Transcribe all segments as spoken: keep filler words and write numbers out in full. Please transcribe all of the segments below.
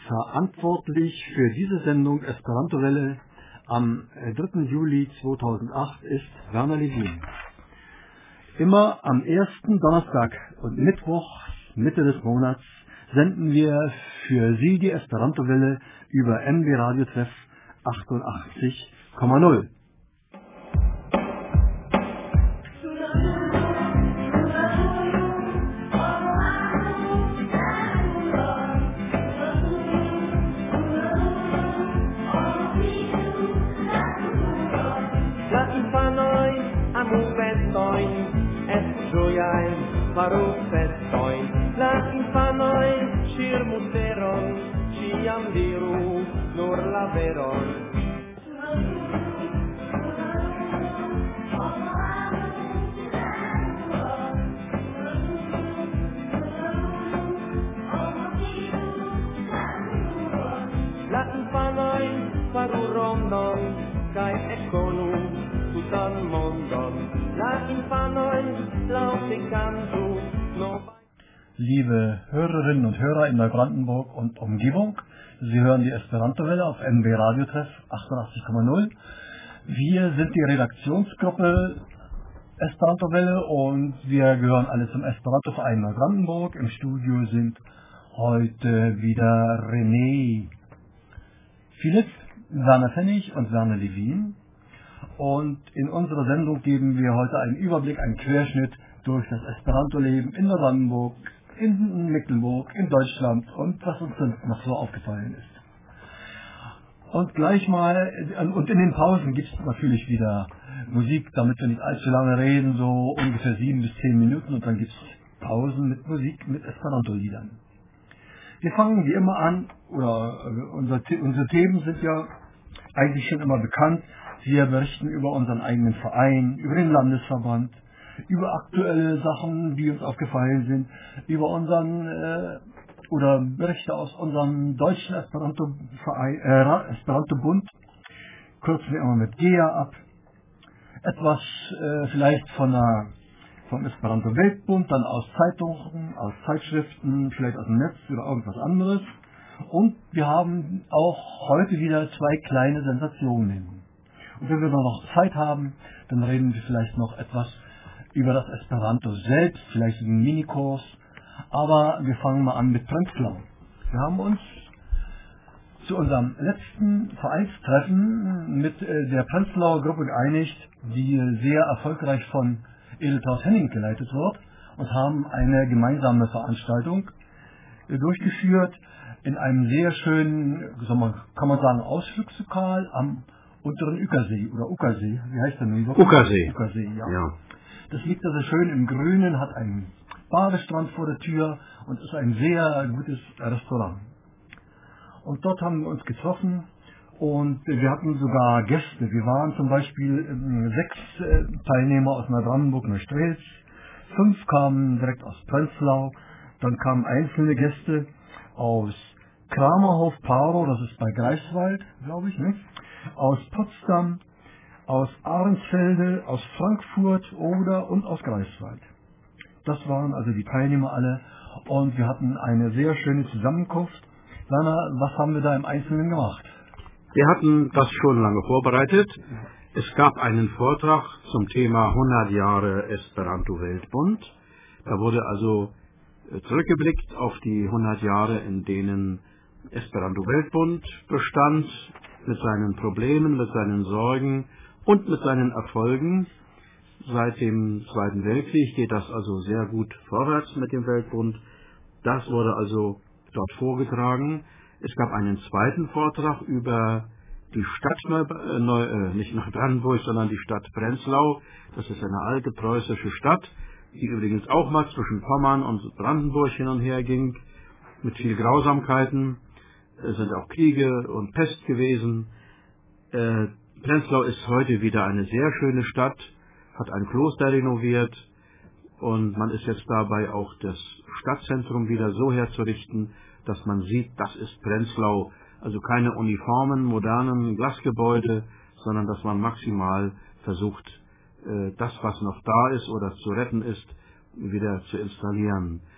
Verantwortlich für diese Sendung Esperanto-Welle am dritten Juli zweitausendacht ist Werner Levin. Immer am ersten Donnerstag und Mittwoch, Mitte des Monats, senden wir für Sie die Esperanto-Welle über M B Radio Treff achtundachtzig Komma null. Farò festoi, la infanoi, cir musteron, ciam diru, nur la veron. La infanoi, faru rondon, kai econu, tutan mondon. La infanoi, laute cantu, Liebe Hörerinnen und Hörer in Neubrandenburg und Umgebung, Sie hören die Esperanto-Welle auf M B Radio Treff achtundachtzig Komma null. Wir sind die Redaktionsgruppe Esperanto-Welle und wir gehören alle zum Esperanto-Verein Neubrandenburg. Im Studio sind heute wieder René Philipp, Werner Pfennig und Werner Levin. Und in unserer Sendung geben wir heute einen Überblick, einen Querschnitt durch das Esperanto-Leben in Neubrandenburg, in Mecklenburg, in Deutschland und was uns sonst noch so aufgefallen ist. Und gleich mal, und in den Pausen gibt es natürlich wieder Musik, damit wir nicht allzu lange reden, so ungefähr sieben bis zehn Minuten, und dann gibt es Pausen mit Musik, mit Esperanto-Liedern. Wir fangen wie immer an, oder unser, unsere Themen sind ja eigentlich schon immer bekannt. Wir berichten über unseren eigenen Verein, über den Landesverband, über aktuelle Sachen, die uns aufgefallen sind, über unseren äh, oder Berichte aus unserem deutschen Esperanto-Verein, äh, Esperanto-Bund, kürzen wir immer mit G E A ab. Etwas äh, vielleicht von der, vom Esperanto-Weltbund, dann aus Zeitungen, aus Zeitschriften, vielleicht aus dem Netz oder irgendwas anderes. Und wir haben auch heute wieder zwei kleine Sensationen. Und wenn wir noch Zeit haben, dann reden wir vielleicht noch etwas über das Esperanto selbst, vielleicht einen Minikurs. Aber wir fangen mal an mit Prenzlau. Wir haben uns zu unserem letzten Vereinstreffen mit der Prenzlauer Gruppe geeinigt, die sehr erfolgreich von Edeltraus Henning geleitet wird, und haben eine gemeinsame Veranstaltung durchgeführt in einem sehr schönen, kann man sagen, Ausflugslokal am unteren Uckersee oder Uckersee, wie heißt der nun? Uckersee. Uckersee, ja. ja. Das liegt also schön im Grünen, hat einen Badestrand vor der Tür und ist ein sehr gutes Restaurant. Und dort haben wir uns getroffen und wir hatten sogar Gäste. Wir waren zum Beispiel äh, sechs äh, Teilnehmer aus Neubrandenburg, Neustrelitz, fünf kamen direkt aus Prenzlau, dann kamen einzelne Gäste aus Kramerhof-Parow, das ist bei Greifswald, glaube ich, ne? Aus Potsdam, aus Ahrensfelde, aus Frankfurt oder und aus Greifswald. Das waren also die Teilnehmer alle und wir hatten eine sehr schöne Zusammenkunft. Werner, was haben wir da im Einzelnen gemacht? Wir hatten das schon lange vorbereitet. Es gab einen Vortrag zum Thema hundert Jahre Esperanto-Weltbund. Da wurde also zurückgeblickt auf die hundert Jahre, in denen Esperanto-Weltbund bestand, mit seinen Problemen, mit seinen Sorgen und mit seinen Erfolgen. Seit dem Zweiten Weltkrieg geht das also sehr gut vorwärts mit dem Weltbund. Das wurde also dort vorgetragen. Es gab einen zweiten Vortrag über die Stadt, Neu, Neu, äh, nicht Neubrandenburg, sondern die Stadt Prenzlau. Das ist eine alte preußische Stadt, die übrigens auch mal zwischen Pommern und Brandenburg hin und her ging, mit viel Grausamkeiten. Es sind auch Kriege und Pest gewesen. Äh, Prenzlau ist heute wieder eine sehr schöne Stadt, hat ein Kloster renoviert und man ist jetzt dabei, auch das Stadtzentrum wieder so herzurichten, dass man sieht, das ist Prenzlau. Also keine uniformen, modernen Glasgebäude, sondern dass man maximal versucht, äh, das, was noch da ist oder zu retten ist, wieder zu installieren.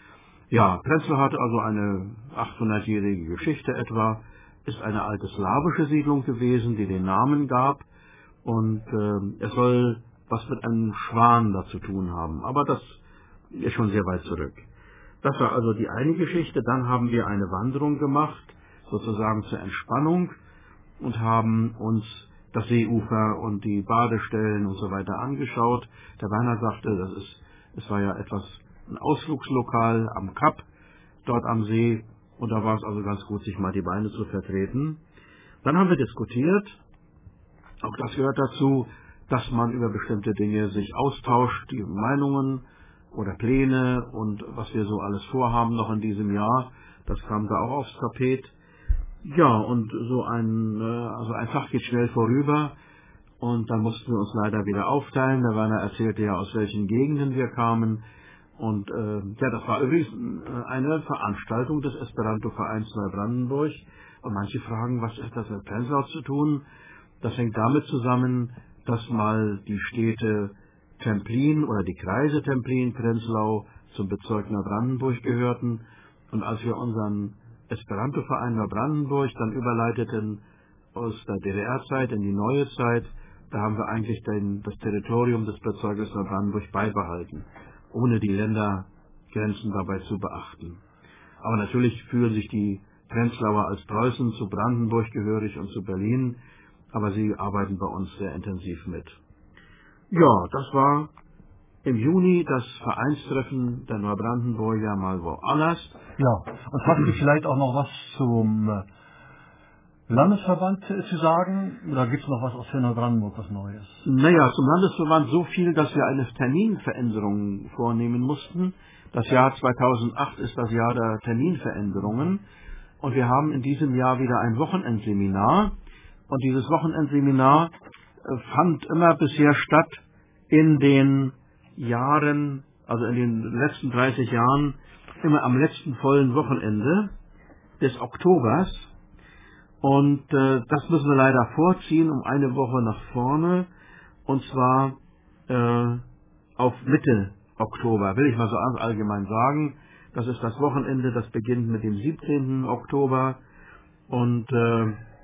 Ja, Prenzlau hat also eine achthundertjährige Geschichte etwa, ist eine alte slawische Siedlung gewesen, die den Namen gab, und äh, es soll was mit einem Schwan da zu tun haben, aber das ist schon sehr weit zurück. Das war also die eine Geschichte. Dann haben wir eine Wanderung gemacht, sozusagen zur Entspannung, und haben uns das Seeufer und die Badestellen und so weiter angeschaut. Der Werner sagte, das ist, es war ja etwas ein Ausflugslokal am Kap, dort am See, und da war es also ganz gut, sich mal die Beine zu vertreten. Dann haben wir diskutiert, auch das gehört dazu, dass man über bestimmte Dinge sich austauscht, die Meinungen oder Pläne und was wir so alles vorhaben noch in diesem Jahr, das kam da auch aufs Tapet. Ja, und so ein, also ein Tag geht schnell vorüber, und dann mussten wir uns leider wieder aufteilen. Der Werner erzählte ja, aus welchen Gegenden wir kamen. Und äh, ja, das war übrigens eine Veranstaltung des Esperanto-Vereins Neubrandenburg. Und manche fragen, was hat das mit Prenzlau zu tun? Das hängt damit zusammen, dass mal die Städte Templin oder die Kreise Templin, Prenzlau zum Bezirk Neubrandenburg gehörten. Und als wir unseren Esperanto-Verein Neubrandenburg dann überleiteten aus der D D R-Zeit in die neue Zeit, da haben wir eigentlich den, das Territorium des Bezirkes Neubrandenburg beibehalten, ohne die Ländergrenzen dabei zu beachten. Aber natürlich fühlen sich die Prenzlauer als Preußen zu Brandenburg gehörig und zu Berlin, aber sie arbeiten bei uns sehr intensiv mit. Ja, das war im Juni das Vereinstreffen der Neubrandenburger mal woanders. Ja, und hast du vielleicht auch noch was zum Landesverband zu sagen? Oder gibt es noch was aus für Neubrandenburg, was Neues? Naja, zum Landesverband so viel, dass wir eine Terminveränderung vornehmen mussten. Das Jahr zweitausendacht ist das Jahr der Terminveränderungen. Und wir haben in diesem Jahr wieder ein Wochenendseminar. Und dieses Wochenendseminar fand immer bisher statt in den Jahren, also in den letzten dreißig Jahren, immer am letzten vollen Wochenende des Oktobers. Und äh, das müssen wir leider vorziehen um eine Woche nach vorne, und zwar äh, auf Mitte Oktober, will ich mal so allgemein sagen. Das ist das Wochenende, das beginnt mit dem siebzehnten Oktober, und äh,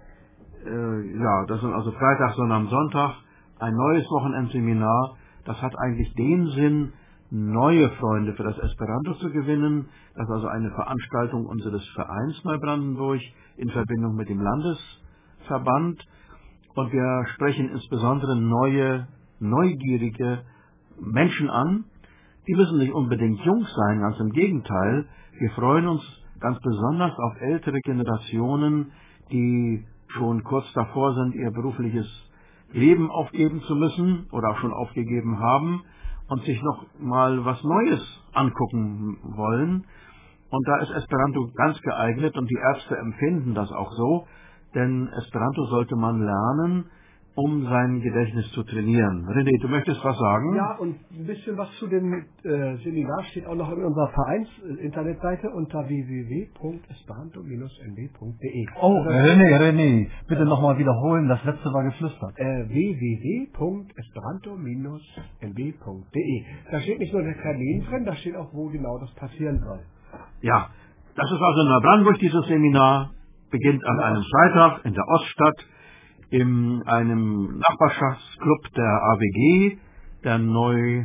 äh, ja, das sind also Freitag, sondern am Sonntag ein neues Wochenendseminar. Das hat eigentlich den Sinn, neue Freunde für das Esperanto zu gewinnen. Das ist also eine Veranstaltung unseres Vereins Neubrandenburg in Verbindung mit dem Landesverband. Und wir sprechen insbesondere neue, neugierige Menschen an. Die müssen nicht unbedingt jung sein, ganz im Gegenteil. Wir freuen uns ganz besonders auf ältere Generationen, die schon kurz davor sind, ihr berufliches Leben aufgeben zu müssen oder auch schon aufgegeben haben und sich noch mal was Neues angucken wollen. Und da ist Esperanto ganz geeignet, und die Ärzte empfinden das auch so, denn Esperanto sollte man lernen, um sein Gedächtnis zu trainieren. René, du möchtest was sagen? Ja, und ein bisschen was zu dem äh, Seminar steht auch noch in unserer Vereins-Internetseite unter w w w punkt esperanto Bindestrich n b punkt d e. Oh, René, René, bitte nochmal wiederholen, das letzte war geflüstert. Äh, w w w punkt esperanto Bindestrich n b punkt d e. Da steht nicht nur der Termin drin, da steht auch, wo genau das passieren soll. Ja, das ist also in Neubrandenburg, dieses Seminar, beginnt an einem Freitag in der Oststadt, in einem Nachbarschaftsclub der A W G, der Neu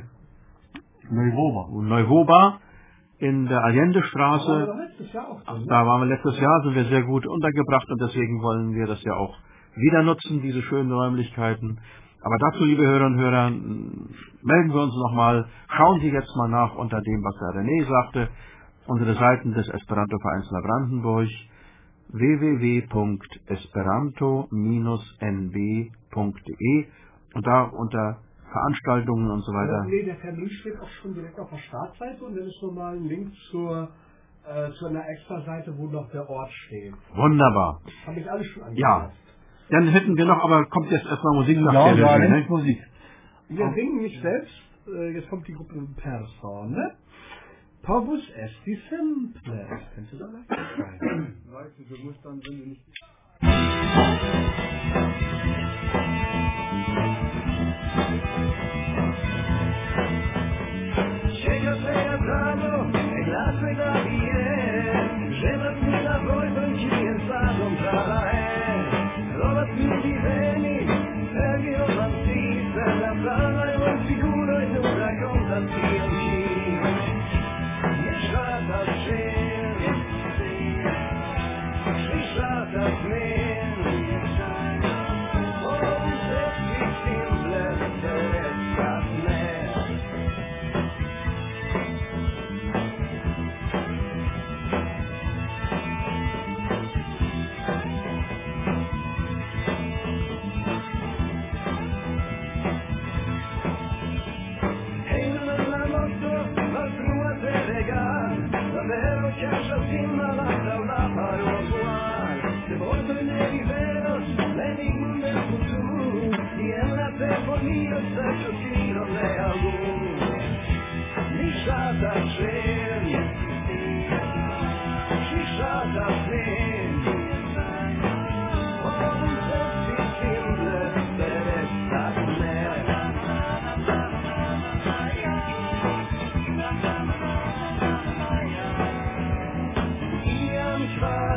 Neuwoba. Neuwoba, in der Allende-Straße. Da waren wir letztes Jahr auch drin, ne? Da waren wir letztes Jahr, sind wir sehr gut untergebracht, und deswegen wollen wir das ja auch wieder nutzen, diese schönen Räumlichkeiten. Aber dazu, liebe Hörerinnen und Hörer, melden wir uns nochmal, schauen Sie jetzt mal nach unter dem, was der René sagte, unsere Seiten des Esperanto-Vereins Neubrandenburg, w w w punkt esperanto Bindestrich n b punkt d e, und da unter Veranstaltungen und so weiter. Nee, der Termin steht auch schon direkt auf der Startseite, und dann ist nochmal ein Link zur, äh, zu einer Extra-Seite, wo noch der Ort steht. Wunderbar. Habe ich alles schon angepasst. Ja, dann hätten wir noch, aber kommt jetzt erstmal Musik nach Ja, der ja, Regie, ne? Musik. Wir singen nicht selbst, äh, jetzt kommt die Gruppe Persone. Povus esti simple. Das könnte so leicht sein. Leute, du musst dann, wenn du nicht... Llega temprano en la ciudad.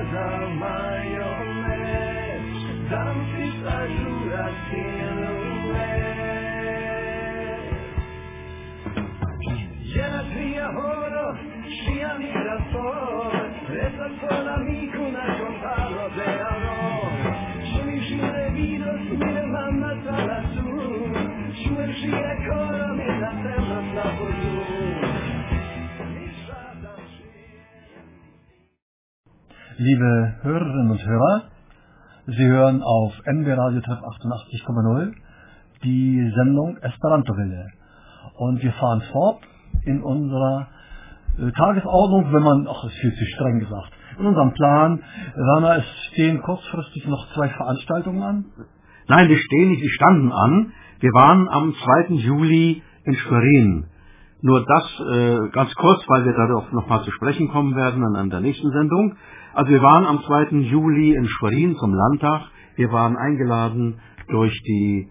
Liebe Hörerinnen und Hörer, Sie hören auf M B Radio Treff achtundachtzig Komma null die Sendung Esperanto-Welle. Und wir fahren fort in unserer äh, Tagesordnung, wenn man, ach, das ist viel zu streng gesagt, in unserem Plan. Werner, es stehen kurzfristig noch zwei Veranstaltungen an? Nein, die stehen nicht, die standen an. Wir waren am zweiten Juli in Schwerin. Nur das äh, ganz kurz, weil wir darauf nochmal zu sprechen kommen werden an der nächsten Sendung. Also wir waren am zweiten Juli in Schwerin zum Landtag. Wir waren eingeladen durch die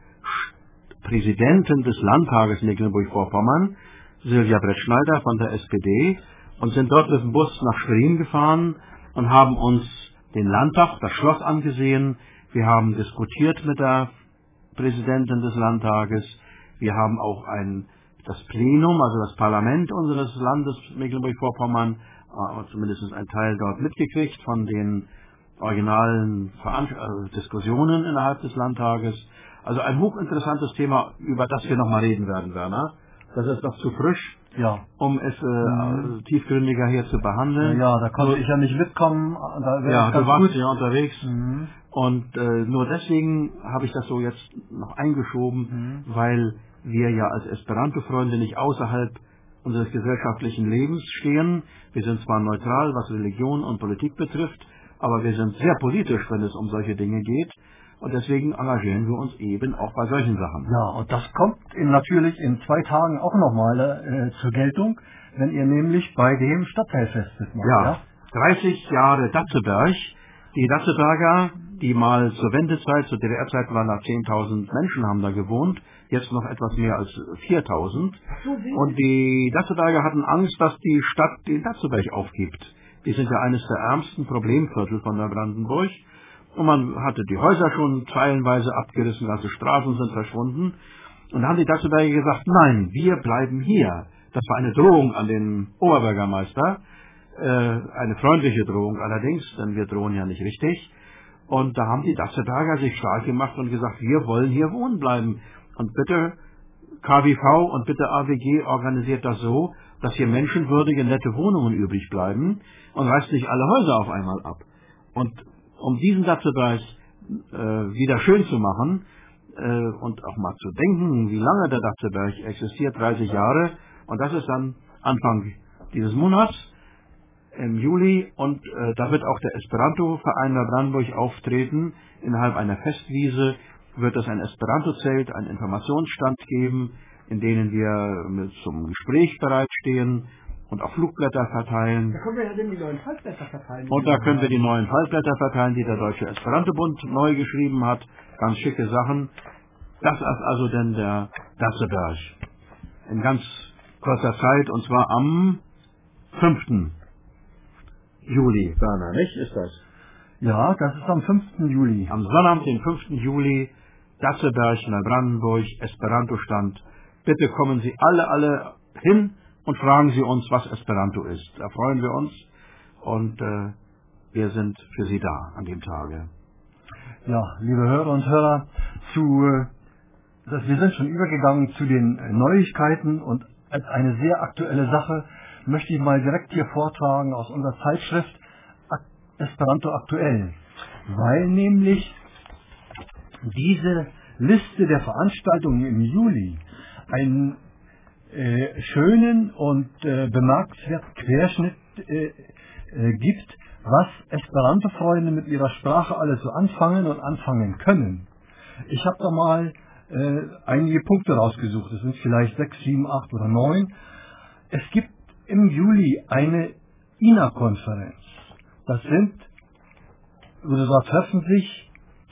Präsidentin des Landtages Mecklenburg-Vorpommern, Silvia Brettschneider von der S P D, und sind dort mit dem Bus nach Schwerin gefahren und haben uns den Landtag, das Schloss angesehen. Wir haben diskutiert mit der Präsidentin des Landtages. Wir haben auch ein, das Plenum, also das Parlament unseres Landes Mecklenburg-Vorpommern, äh, zumindest ein Teil dort mitgekriegt von den originalen Veran- äh, Diskussionen innerhalb des Landtages. Also ein hochinteressantes Thema, über das wir nochmal reden werden, Werner. Das ist noch zu frisch, ja, um es äh, mhm. tiefgründiger hier zu behandeln. Ja, ja, da konnte ich ja nicht mitkommen. Da ja, du warst gut. ja unterwegs. Mhm. Und äh, nur deswegen habe ich das so jetzt noch eingeschoben, mhm. weil wir ja als Esperanto-Freunde nicht außerhalb unseres gesellschaftlichen Lebens stehen. Wir sind zwar neutral, was Religion und Politik betrifft, aber wir sind sehr politisch, wenn es um solche Dinge geht. Und deswegen engagieren wir uns eben auch bei solchen Sachen. Ja, und das kommt in, natürlich in zwei Tagen auch nochmal äh, zur Geltung, wenn ihr nämlich bei dem Stadtteilfest macht. Ja, ja, dreißig Jahre Datzeberg. Die Datzeberger, die mal zur Wendezeit, zur D D R-Zeit waren da zehntausend Menschen, haben da gewohnt, jetzt noch etwas mehr als viertausend. Und die Datzeberger hatten Angst, dass die Stadt den Datzeberg aufgibt. Die sind ja eines der ärmsten Problemviertel von der Brandenburg. Und man hatte die Häuser schon teilenweise abgerissen, ganze Straßen sind verschwunden. Und da haben die Datzeberger gesagt, nein, wir bleiben hier. Das war eine Drohung an den Oberbürgermeister. Äh, eine freundliche Drohung allerdings, denn wir drohen ja nicht richtig. Und da haben die Datzeberger sich stark gemacht und gesagt, wir wollen hier wohnen bleiben. Und bitte K W V und bitte A W G organisiert das so, dass hier menschenwürdige, nette Wohnungen übrig bleiben und reißt nicht alle Häuser auf einmal ab. Und um diesen Datzeberg äh, wieder schön zu machen äh, und auch mal zu denken, wie lange der Datzeberg existiert, dreißig Jahre, und das ist dann Anfang dieses Monats, im Juli, und äh, da wird auch der Esperanto-Verein der Brandenburg auftreten. Innerhalb einer Festwiese wird es ein Esperanto-Zelt, einen Informationsstand geben, in denen wir mit zum Gespräch bereitstehen und auch Flugblätter verteilen. Da können wir ja die neuen Faltblätter verteilen. Und da können wir die neuen Faltblätter verteilen, die der Deutsche Esperanto-Bund neu geschrieben hat. Ganz schicke Sachen. Das ist also denn der Datzeberg. In ganz kurzer Zeit, und zwar am fünften Juli, Werner, nicht? Ist das? Ja, das ist am fünften Juli. Am Sonnabend, den fünften Juli, Datzeberg, Neubrandenburg, Esperanto-Stand. Bitte kommen Sie alle, alle hin und fragen Sie uns, was Esperanto ist. Da freuen wir uns, und äh, wir sind für Sie da an dem Tage. Ja, liebe Hörer und Hörer, zu, äh, das, wir sind schon übergegangen zu den äh, Neuigkeiten, und als eine sehr aktuelle Sache möchte ich mal direkt hier vortragen aus unserer Zeitschrift Esperanto aktuell, weil nämlich diese Liste der Veranstaltungen im Juli einen äh, schönen und äh, bemerkenswerten Querschnitt äh, äh, gibt, was Esperanto-Freunde mit ihrer Sprache alles so anfangen und anfangen können. Ich habe da mal äh, einige Punkte rausgesucht, es sind vielleicht sechs, sieben, acht oder neun. Es gibt im Juli eine I N A-Konferenz. Das sind, oder da treffen sich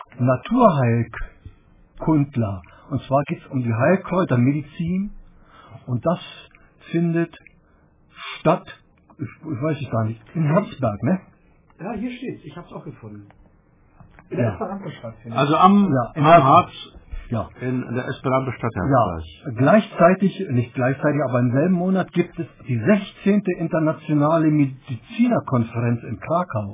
Naturheilkundler. Und zwar geht es um die Heilkräutermedizin. Und das findet statt, ich, ich weiß es gar nicht, in Herzberg, ne? Ja, hier steht's. Ich hab's auch gefunden. In Ja. der Esperanto-Stadt. Also am, Ja, in am Harz Ja. in, in der Esperanto-Stadt Ja, Herzberg. gleichzeitig, nicht gleichzeitig, aber im selben Monat gibt es die sechzehnte internationale Medizinerkonferenz in Krakau.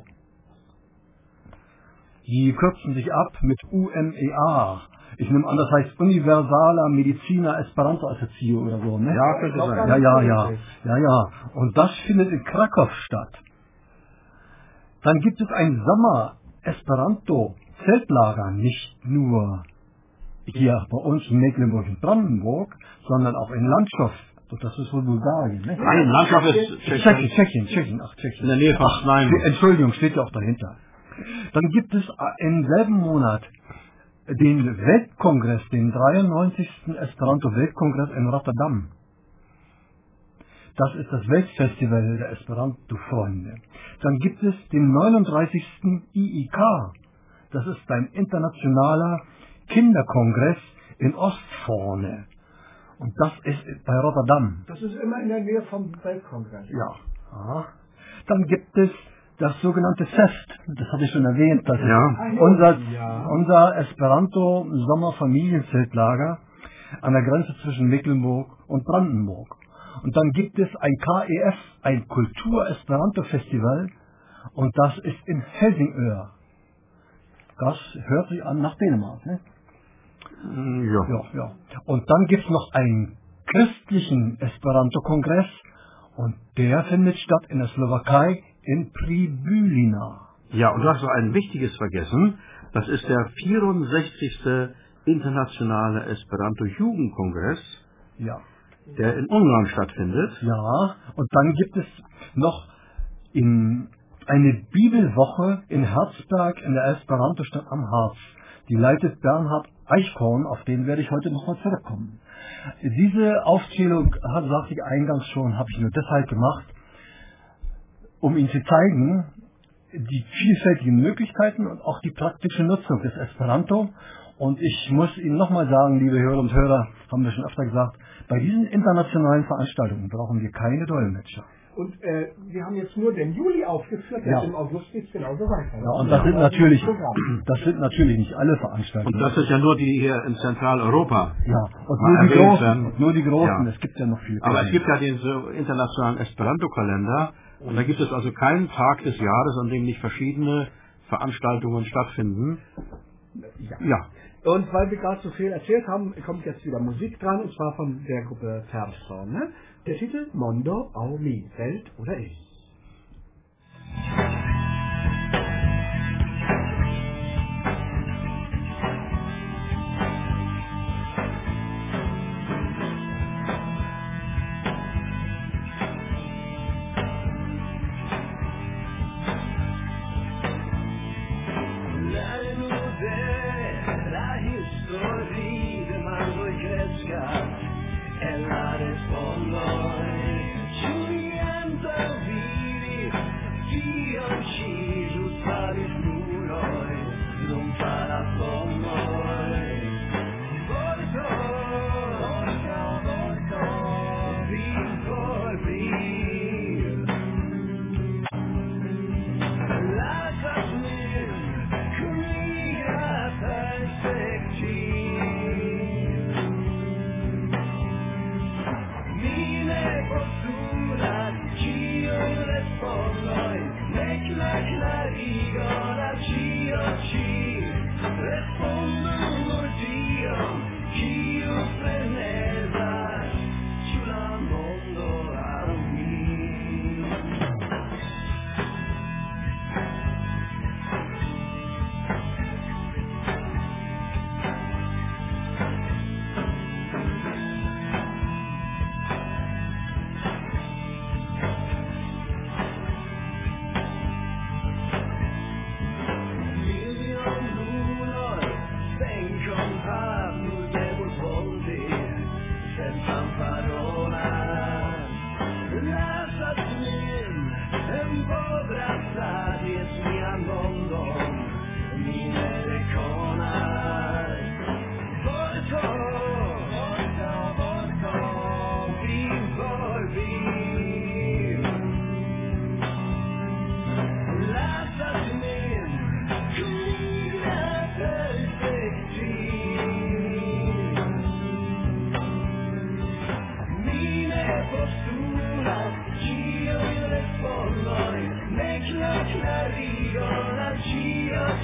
Die kürzen sich ab mit U M E A. Ich nehme an, das heißt Universaler Mediziner Esperanto Associo oder so, ne? Ja, könnte sein. Ja, ja, ja, ja, ja. Und das findet in Krakau statt. Dann gibt es ein Sommer-Esperanto-Zeltlager, nicht nur hier bei uns in Mecklenburg und Brandenburg, sondern auch in Landschaft. Und das ist wohl Bulgarien, ne? Nein, Landschaft ist Tschechien, Tschechien, Tschechien, ach Tschechien. in der Nähe von Ach, Znaim. Entschuldigung, steht ja auch dahinter. Dann gibt es im selben Monat den Weltkongress, den dreiundneunzigsten Esperanto-Weltkongress in Rotterdam. Das ist das Weltfestival der Esperanto-Freunde. Dann gibt es den neununddreißigsten I I K. Das ist ein internationaler Kinderkongress in Ostvorne. Und das ist bei Rotterdam. Das ist immer in der Nähe vom Weltkongress. Ja. Aha. Dann gibt es das sogenannte Fest. Das hatte ich schon erwähnt. Das Ja. ist unser, Ja. unser Esperanto-Sommerfamilienzeltlager an der Grenze zwischen Mecklenburg und Brandenburg. Und dann gibt es ein K E F, ein Kultur-Esperanto-Festival, und das ist in Helsingør. Das hört sich an nach Dänemark, ne? Ja. Ja, ja. Und dann gibt es noch einen christlichen Esperanto-Kongress, und der findet statt in der Slowakei in Pribylina. Ja, und du hast noch ein wichtiges vergessen. Das ist der vierundsechzigste Internationale Esperanto-Jugendkongress, Ja. der in Ungarn stattfindet. Ja, und dann gibt es noch in eine Bibelwoche in Herzberg in der Esperanto-Stadt am Harz. Die leitet Bernhard Eichhorn, auf den werde ich heute nochmal zurückkommen. Diese Aufzählung, sagte ich eingangs schon, habe ich nur deshalb gemacht, um Ihnen zu zeigen, die vielfältigen Möglichkeiten und auch die praktische Nutzung des Esperanto. Und ich muss Ihnen nochmal sagen, liebe Hörer und Hörer, haben wir schon öfter gesagt, bei diesen internationalen Veranstaltungen brauchen wir keine Dolmetscher. Und äh, wir haben jetzt nur den Juli aufgeführt, Ja. jetzt im August geht es genauso weiter. Ja, und das sind natürlich, das sind natürlich nicht alle Veranstaltungen. Und das sind ja nur die hier in Zentraleuropa. Ja, und mal nur die erwähnt großen, werden. und nur die großen, Ja. es gibt ja noch viele. Aber es gibt ja den so internationalen Esperanto-Kalender, und da gibt es also keinen Tag des Jahres, an dem nicht verschiedene Veranstaltungen stattfinden. Ja. Ja. Und weil wir gerade so viel erzählt haben, kommt jetzt wieder Musik dran, und zwar von der Gruppe Persson. Ne? Der Titel Mondo au mi, Welt oder ich. E la rispondo, ci niente vi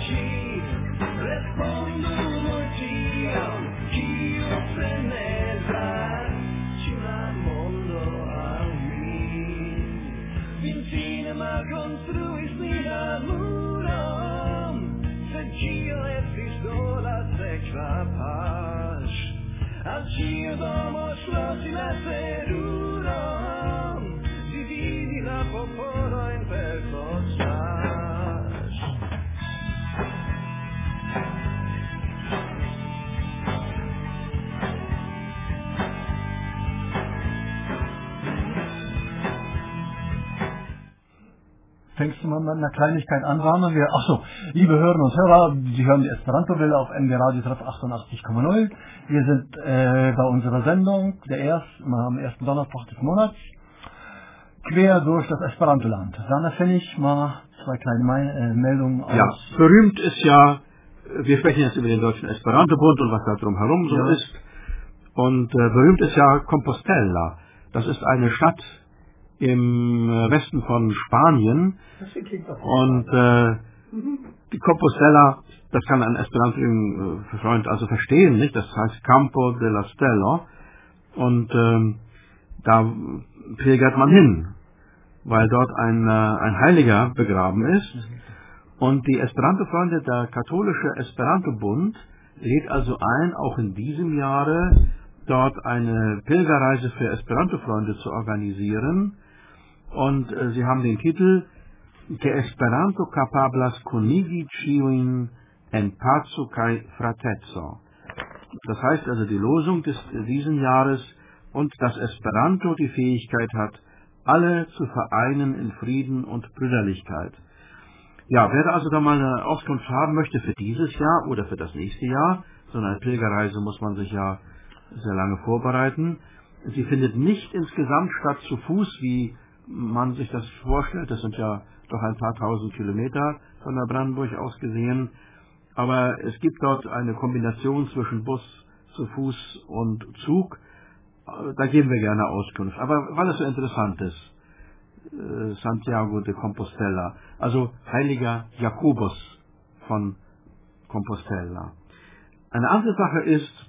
Fängst du mal mit einer Kleinigkeit an, Rahmen? Wir, achso, liebe Hörerinnen und Hörer, Sie hören die Esperanto-Welle auf M D Radio Treff achtundachtzig Komma null. Wir sind äh, bei unserer Sendung, der erst, am ersten Donnerstag des Monats, quer durch das Esperanto-Land. Dann finde ich mal zwei kleine Me äh, Meldungen aus. Ja, berühmt ist ja, wir sprechen jetzt über den Deutschen Esperanto-Bund und was da drumherum so Ja. ist. Und äh, berühmt ist ja Compostela. Das ist eine Stadt im Westen von Spanien. Und äh, die Compostela, das kann ein Esperanto-Freund also verstehen, nicht? Das heißt Campo de la Stella. Und ähm, da pilgert man hin, weil dort ein, äh, ein Heiliger begraben ist. Und die Esperanto-Freunde, der katholische Esperanto-Bund, lädt also ein, auch in diesem Jahre dort eine Pilgerreise für Esperanto-Freunde zu organisieren. Und äh, sie haben den Titel Que Esperanto capablas conigi ciuin en paco kai fratezzo. Das heißt also die Losung des diesen Jahres und dass Esperanto die Fähigkeit hat, alle zu vereinen in Frieden und Brüderlichkeit. Ja, wer also da mal eine Auskunft haben möchte für dieses Jahr oder für das nächste Jahr, so eine Pilgerreise muss man sich ja sehr lange vorbereiten. Sie findet nicht insgesamt statt zu Fuß, wie man sich das vorstellt. Das sind ja doch ein paar tausend Kilometer von der Brandenburg aus gesehen. Aber es gibt dort eine Kombination zwischen Bus, zu Fuß und Zug. Da geben wir gerne Auskunft. Aber weil es so interessant ist, äh, Santiago de Compostela, also Heiliger Jakobus von Compostela. Eine andere Sache ist,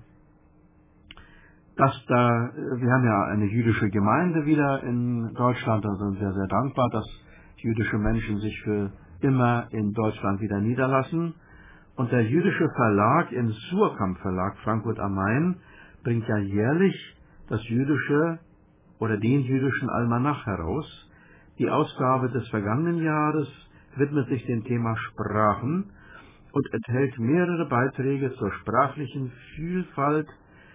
dass da, wir haben ja eine jüdische Gemeinde wieder in Deutschland, da sind wir sehr dankbar, dass jüdische Menschen sich für immer in Deutschland wieder niederlassen. Und der jüdische Verlag, im Surkamp Verlag Frankfurt am Main, bringt ja jährlich das jüdische oder den jüdischen Almanach heraus. Die Ausgabe des vergangenen Jahres widmet sich dem Thema Sprachen und enthält mehrere Beiträge zur sprachlichen Vielfalt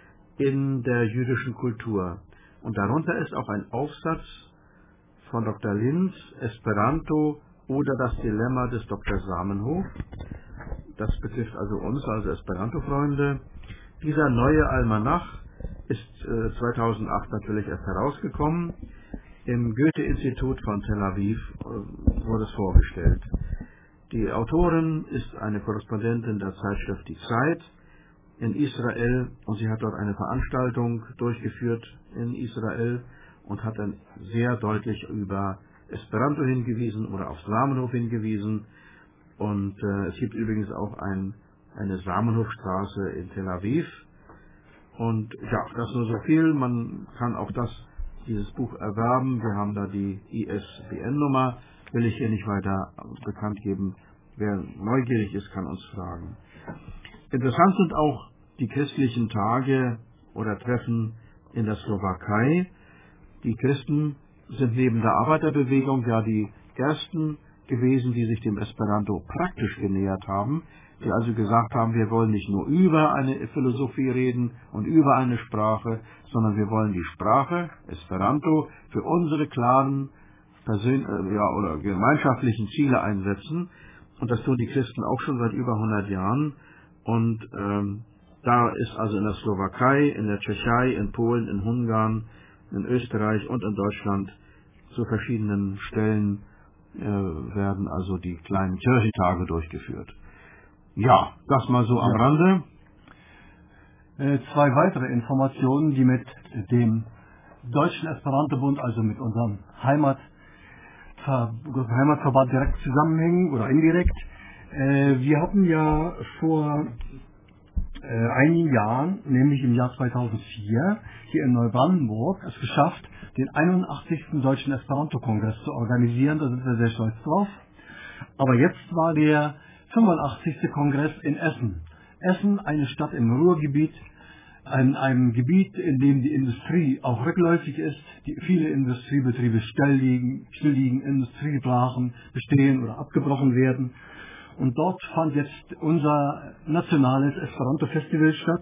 in der jüdischen Kultur. Und darunter ist auch ein Aufsatz von Doktor Linz, Esperanto oder das Dilemma des Doktor Samenhof. Das betrifft also uns als Esperanto-Freunde. Dieser neue Almanach ist äh, zweitausendacht natürlich erst herausgekommen. Im Goethe-Institut von Tel Aviv äh, wurde es vorgestellt. Die Autorin ist eine Korrespondentin der Zeitschrift Die Zeit in Israel und sie hat dort eine Veranstaltung durchgeführt in Israel und hat dann sehr deutlich über Esperanto hingewiesen oder auf Samenhof hingewiesen. Und äh, es gibt übrigens auch ein, eine Samenhofstraße in Tel Aviv. Und ja, das nur so viel. Man kann auch das, dieses Buch erwerben. Wir haben da die I S B N-Nummer. Will ich hier nicht weiter bekannt geben. Wer neugierig ist, kann uns fragen. Interessant sind auch die christlichen Tage oder Treffen in der Slowakei. Die Christen sind neben der Arbeiterbewegung ja die ersten gewesen, die sich dem Esperanto praktisch genähert haben, die also gesagt haben, wir wollen nicht nur über eine Philosophie reden und über eine Sprache, sondern wir wollen die Sprache, Esperanto, für unsere klaren Persön äh, ja, oder gemeinschaftlichen Ziele einsetzen. Und das tun die Christen auch schon seit über hundert Jahren. Und ähm, da ist also in der Slowakei, in der Tschechei, in Polen, in Ungarn, in Österreich und in Deutschland zu verschiedenen Stellen äh, werden also die kleinen Kirchentage durchgeführt. Ja, das mal so am ja. Rande. Äh, zwei weitere Informationen, die mit dem Deutschen Esperanto-Bund, also mit unserem Heimat, Heimatverband direkt zusammenhängen oder indirekt. Äh, wir hatten ja vor äh, einigen Jahren, nämlich im Jahr zweitausendvier, hier in Neubrandenburg es geschafft, den einundachtzigsten Deutschen Esperanto-Kongress zu organisieren. Da sind wir sehr stolz drauf. Aber jetzt war der fünfundachtzigste Kongress in Essen. Essen, eine Stadt im Ruhrgebiet, in einem Gebiet, in dem die Industrie auch rückläufig ist, die viele Industriebetriebe still liegen, still liegen, Industriebrachen bestehen oder abgebrochen werden. Und dort fand jetzt unser nationales Esperanto-Festival statt.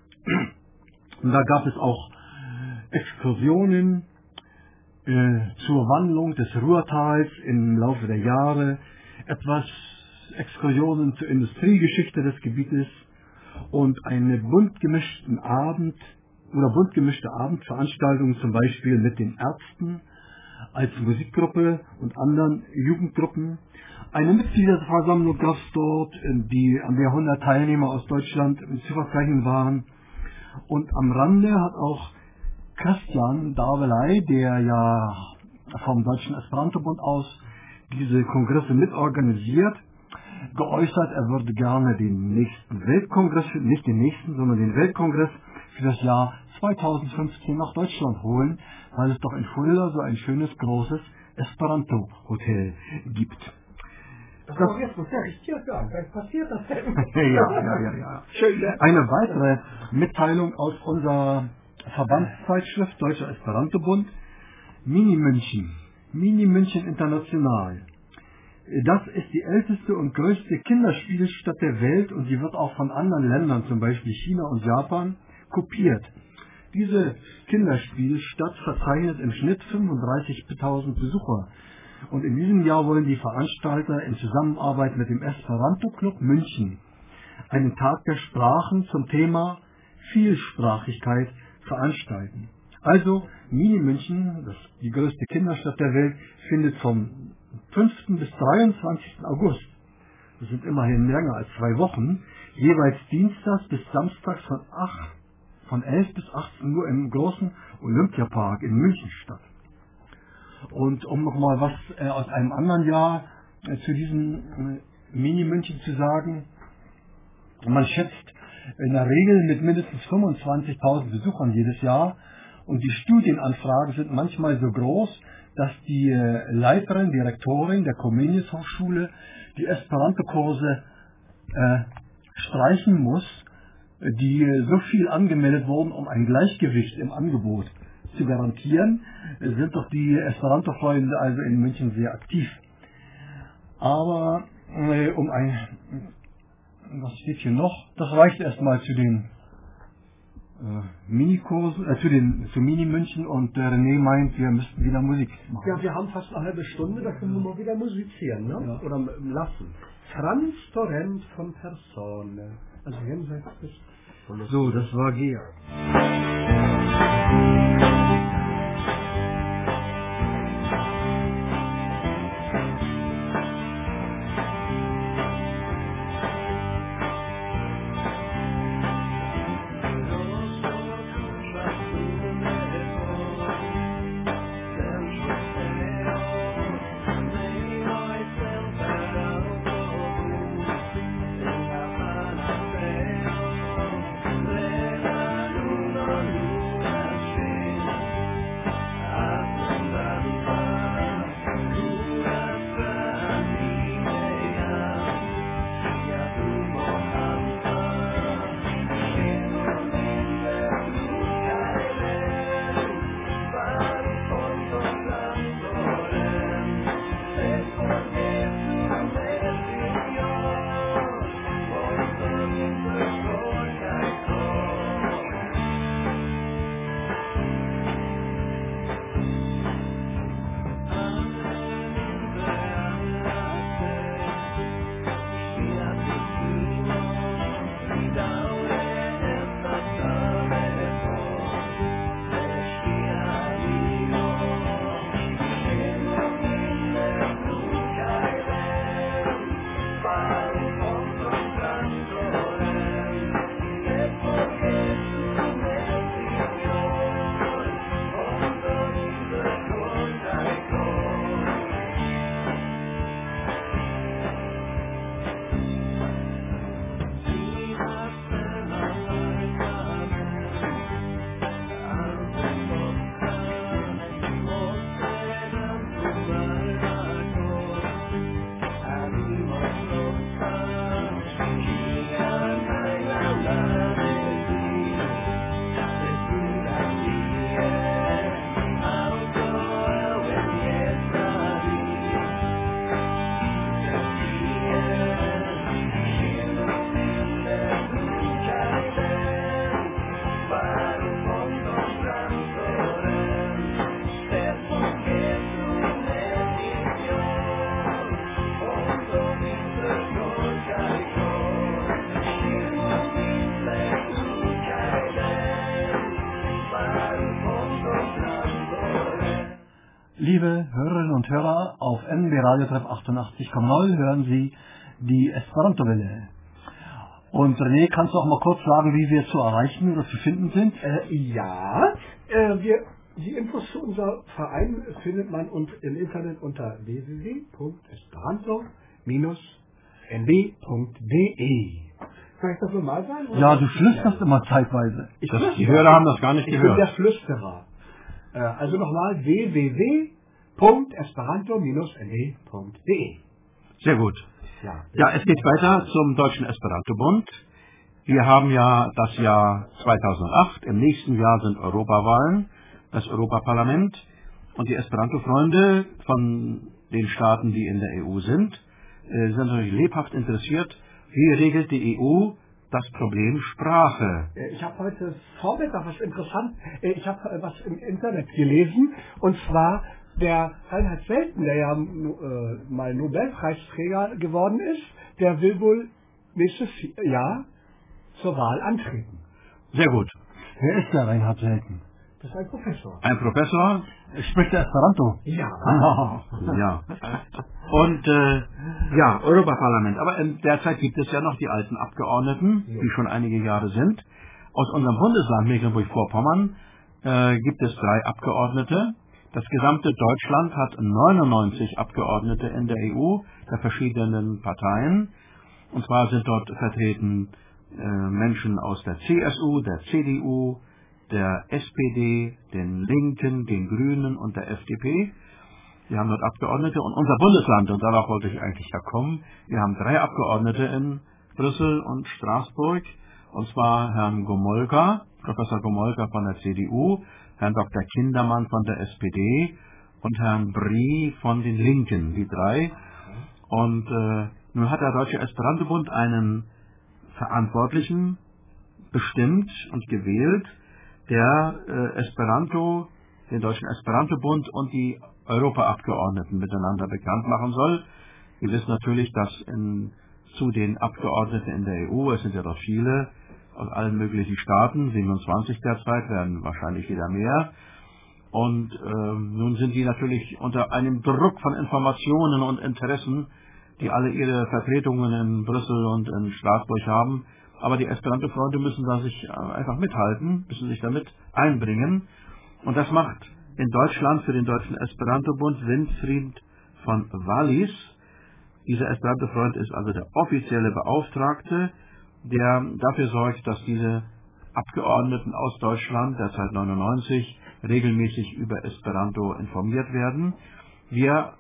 Und da gab es auch Exkursionen äh, zur Wandlung des Ruhrtals im Laufe der Jahre, etwas Exkursionen zur Industriegeschichte des Gebietes und eine bunt gemischten Abend oder bunt gemischte Abendveranstaltungen, zum Beispiel mit den Ärzten als Musikgruppe und anderen Jugendgruppen. Eine Mitgliederversammlung gab es dort, die, an der hundert Teilnehmer aus Deutschland zu verzeichnen waren. Und am Rande hat auch Christian Daveley, der ja vom Deutschen Esperanto-Bund aus diese Kongresse mitorganisiert, geäußert, er würde gerne den nächsten Weltkongress, nicht den nächsten, sondern den Weltkongress für das Jahr zweitausendfünfzehn nach Deutschland holen, weil es doch in Fulda so ein schönes, großes Esperanto-Hotel gibt. Das das jetzt muss ja richtig sagen, dann passiert das denn. ja, ja, ja, ja. Schön, eine weitere Mitteilung aus unserer Verbandszeitschrift Deutscher Esperanto-Bund, Mini München, Mini München International. Das ist die älteste und größte Kinderspielstadt der Welt und sie wird auch von anderen Ländern, zum Beispiel China und Japan, kopiert. Diese Kinderspielstadt verzeichnet im Schnitt fünfunddreißigtausend Besucher. Und in diesem Jahr wollen die Veranstalter in Zusammenarbeit mit dem Esperanto Club München einen Tag der Sprachen zum Thema Vielsprachigkeit veranstalten. Also Mini München, das ist die größte Kinderstadt der Welt, findet vom fünften bis dreiundzwanzigsten August, das sind immerhin länger als zwei Wochen, jeweils dienstags bis samstags von, acht, von elf bis achtzehn Uhr im großen Olympiapark in München statt. Und um nochmal was äh, aus einem anderen Jahr äh, zu diesem äh, Mini-München zu sagen, man schätzt in der Regel mit mindestens fünfundzwanzigtausend Besuchern jedes Jahr und die Studienanfragen sind manchmal so groß, dass die äh, Leiterin, Direktorin der Comenius Hochschule die Esperanto-Kurse äh, streichen muss, die äh, so viel angemeldet wurden, um ein Gleichgewicht im Angebot zu garantieren, sind doch die Esperanto-Freunde also in München sehr aktiv. Aber äh, um ein, was steht hier noch? Das reicht erstmal zu den äh, Minikursen, äh, zu den zu Mini-München und der René meint, wir müssten wieder Musik machen. Ja, wir haben fast eine halbe Stunde, da können wir mal wieder musizieren, ne? Ja. Oder lassen. Franz Torrent von Persone. Also jenseits des... So, das war Georg. Luna, luna, luna, Liebe Hörerinnen und Hörer, auf N B Radio Treff achtundachtzig Komma null hören Sie die Esperanto-Welle. Und René, kannst du auch mal kurz sagen, wie wir zu erreichen oder zu finden sind? Äh, ja, äh, wir, die Infos zu unserem Verein findet man und im Internet unter w w w punkt esperanto Bindestrich n b punkt d e. Kann ich das normal sagen? Oder? Ja, du flüsterst immer zeitweise. Ich das, die Hörer haben das gar nicht ich gehört. Ich bin der Flüsterer. Äh, also nochmal w w w punkt esperanto Bindestrich n b punkt d e. Sehr gut. Ja. ja, es geht weiter zum Deutschen Esperanto-Bund. Wir haben ja das Jahr zweitausendacht. Im nächsten Jahr sind Europawahlen, das Europaparlament. Und die Esperanto-Freunde von den Staaten, die in der E U sind, sind natürlich lebhaft interessiert. Wie regelt die E U das Problem Sprache? Ich habe heute Vormittag was interessant, ich habe was im Internet gelesen, und zwar der Reinhard Selten, der ja äh, mal Nobelpreisträger geworden ist, der will wohl nächstes Jahr zur Wahl antreten. Sehr gut. Wer ist der Reinhard Selten? Das ist ein Professor. Ein Professor? Spricht der Esperanto? Ja. ja. Und äh, ja, Europaparlament. Aber in der Zeit gibt es ja noch die alten Abgeordneten, die schon einige Jahre sind. Aus unserem Bundesland Mecklenburg-Vorpommern äh, gibt es drei Abgeordnete. Das gesamte Deutschland hat neunundneunzig Abgeordnete in der E U der verschiedenen Parteien. Und zwar sind dort vertreten äh, Menschen aus der C S U, der C D U, der S P D, den Linken, den Grünen und der F D P. Wir haben dort Abgeordnete. Und unser Bundesland, und darauf wollte ich eigentlich ja kommen, wir haben drei Abgeordnete in Brüssel und Straßburg. Und zwar Herrn Gomolka, Professor Gomolka von der C D U, Herrn Doktor Kindermann von der S P D und Herrn Brie von den Linken, die drei. Und äh, nun hat der Deutsche Esperanto-Bund einen Verantwortlichen bestimmt und gewählt, der äh, Esperanto, den Deutschen Esperanto-Bund und die Europaabgeordneten miteinander bekannt machen soll. Wir wissen natürlich, dass in, zu den Abgeordneten in der E U, es sind ja doch viele, aus allen möglichen Staaten, siebenundzwanzig derzeit, werden wahrscheinlich wieder mehr. Und äh, nun sind die natürlich unter einem Druck von Informationen und Interessen, die alle ihre Vertretungen in Brüssel und in Straßburg haben. Aber die Esperanto-Freunde müssen da sich einfach mithalten, müssen sich damit einbringen. Und das macht in Deutschland für den Deutschen Esperanto-Bund Winfried von Wallis. Dieser Esperanto-Freund ist also der offizielle Beauftragte, der dafür sorgt, dass diese Abgeordneten aus Deutschland, derzeit neunundneunzig, regelmäßig über Esperanto informiert werden. Wir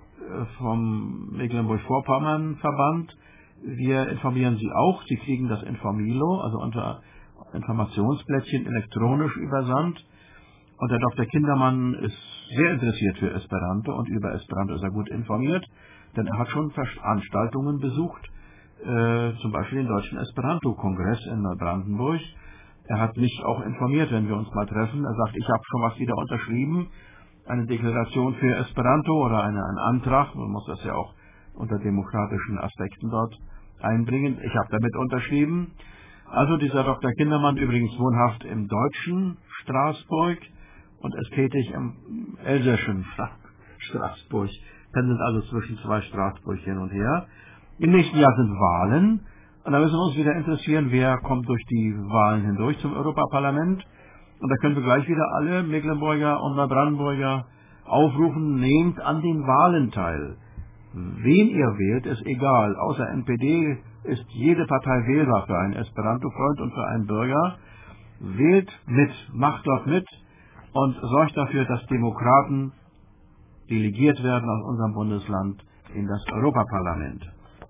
vom Mecklenburg-Vorpommern-Verband, wir informieren Sie auch. Sie kriegen das Informilo, also unter Informationsplättchen elektronisch übersandt. Und der Doktor Kindermann ist sehr interessiert für Esperanto und über Esperanto ist er gut informiert, denn er hat schon Veranstaltungen besucht, Äh, zum Beispiel den Deutschen Esperanto-Kongress in Neubrandenburg. Er hat mich auch informiert, wenn wir uns mal treffen. Er sagt, ich habe schon was wieder unterschrieben, eine Deklaration für Esperanto oder eine, einen Antrag. Man muss das ja auch unter demokratischen Aspekten dort einbringen. Ich habe damit unterschrieben. Also dieser Doktor Kindermann, übrigens wohnhaft im deutschen Straßburg und ist tätig im elsässischen Straßburg. Pendelt also zwischen zwei Straßburg hin und her. Im nächsten Jahr sind Wahlen und da müssen wir uns wieder interessieren, wer kommt durch die Wahlen hindurch zum Europaparlament. Und da können wir gleich wieder alle Mecklenburger und Neubrandenburger aufrufen, nehmt an den Wahlen teil. Wen ihr wählt, ist egal. Außer N P D ist jede Partei wählbar für einen Esperanto-Freund und für einen Bürger. Wählt mit, macht dort mit und sorgt dafür, dass Demokraten delegiert werden aus unserem Bundesland in das Europaparlament.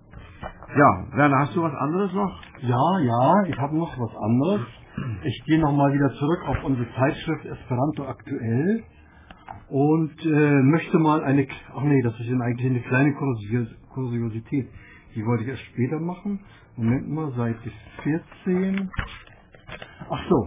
Ja, Werner, hast du was anderes noch? Ja, ja, ich habe noch was anderes. Ich gehe nochmal wieder zurück auf unsere Zeitschrift Esperanto aktuell und äh, möchte mal eine, ach nee, das ist eigentlich eine kleine Kuriosität. Die wollte ich erst später machen. Moment mal, Seite vierzehn. Ach so.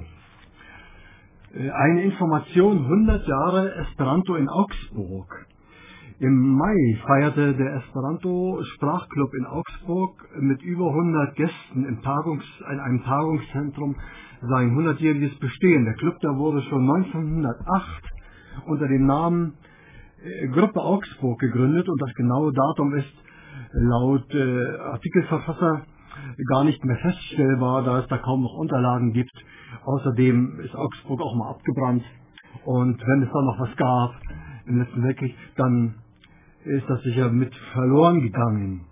Äh, eine Information, hundert Jahre Esperanto in Augsburg. Im Mai feierte der Esperanto-Sprachclub in Augsburg mit über hundert Gästen im Tagungs-, in einem Tagungszentrum sein hundertjähriges Bestehen. Der Club, der wurde schon neunzehnhundertacht unter dem Namen Gruppe Augsburg gegründet und das genaue Datum ist laut äh, Artikelverfasser gar nicht mehr feststellbar, da es da kaum noch Unterlagen gibt. Außerdem ist Augsburg auch mal abgebrannt und wenn es da noch was gab im letzten Weltkrieg, dann ist das sicher mit verloren gegangen.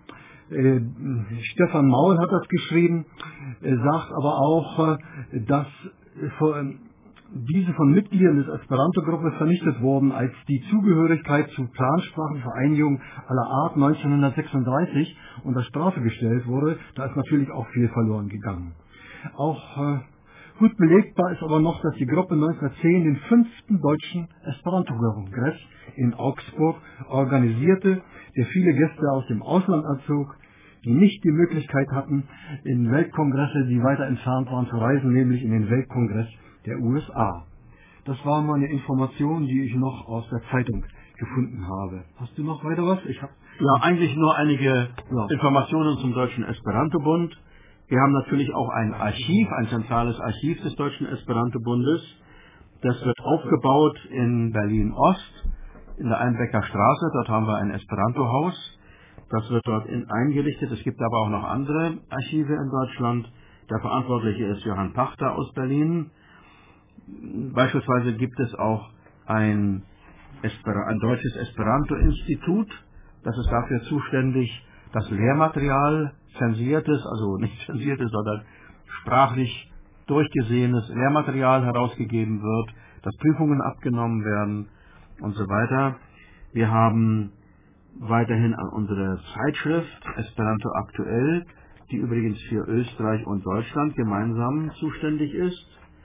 Äh, Stefan Maul hat das geschrieben, äh, sagt aber auch, äh, dass äh, diese von Mitgliedern des Esperanto-Gruppe vernichtet wurden, als die Zugehörigkeit zur Plansprachenvereinigung aller Art neunzehnhundertsechsunddreißig unter Strafe gestellt wurde. Da ist natürlich auch viel verloren gegangen. Auch äh, gut belegbar ist aber noch, dass die Gruppe neunzehnhundertzehn den fünften deutschen Esperanto-Kongress in Augsburg organisierte, der viele Gäste aus dem Ausland anzog, die nicht die Möglichkeit hatten, in Weltkongresse, die weiter entfernt waren, zu reisen, nämlich in den Weltkongress der U S A. Das war mal eine Information, die ich noch aus der Zeitung gefunden habe. Hast du noch weiter was? Ich hab ja, eigentlich nur einige ja. Informationen zum Deutschen Esperanto-Bund. Wir haben natürlich auch ein Archiv, ein zentrales Archiv des Deutschen Esperanto-Bundes. Das wird aufgebaut in Berlin-Ost, in der Einbecker Straße. Dort haben wir ein Esperanto-Haus. Das wird dort in, eingerichtet. Es gibt aber auch noch andere Archive in Deutschland. Der Verantwortliche ist Johann Pachter aus Berlin. Beispielsweise gibt es auch ein, Esper- ein deutsches Esperanto-Institut. Das ist dafür zuständig, dass Lehrmaterial, zensiertes, also nicht zensiertes, sondern sprachlich durchgesehenes Lehrmaterial herausgegeben wird, dass Prüfungen abgenommen werden und so weiter. Wir haben weiterhin an unsere Zeitschrift Esperanto Aktuell, die übrigens für Österreich und Deutschland gemeinsam zuständig ist.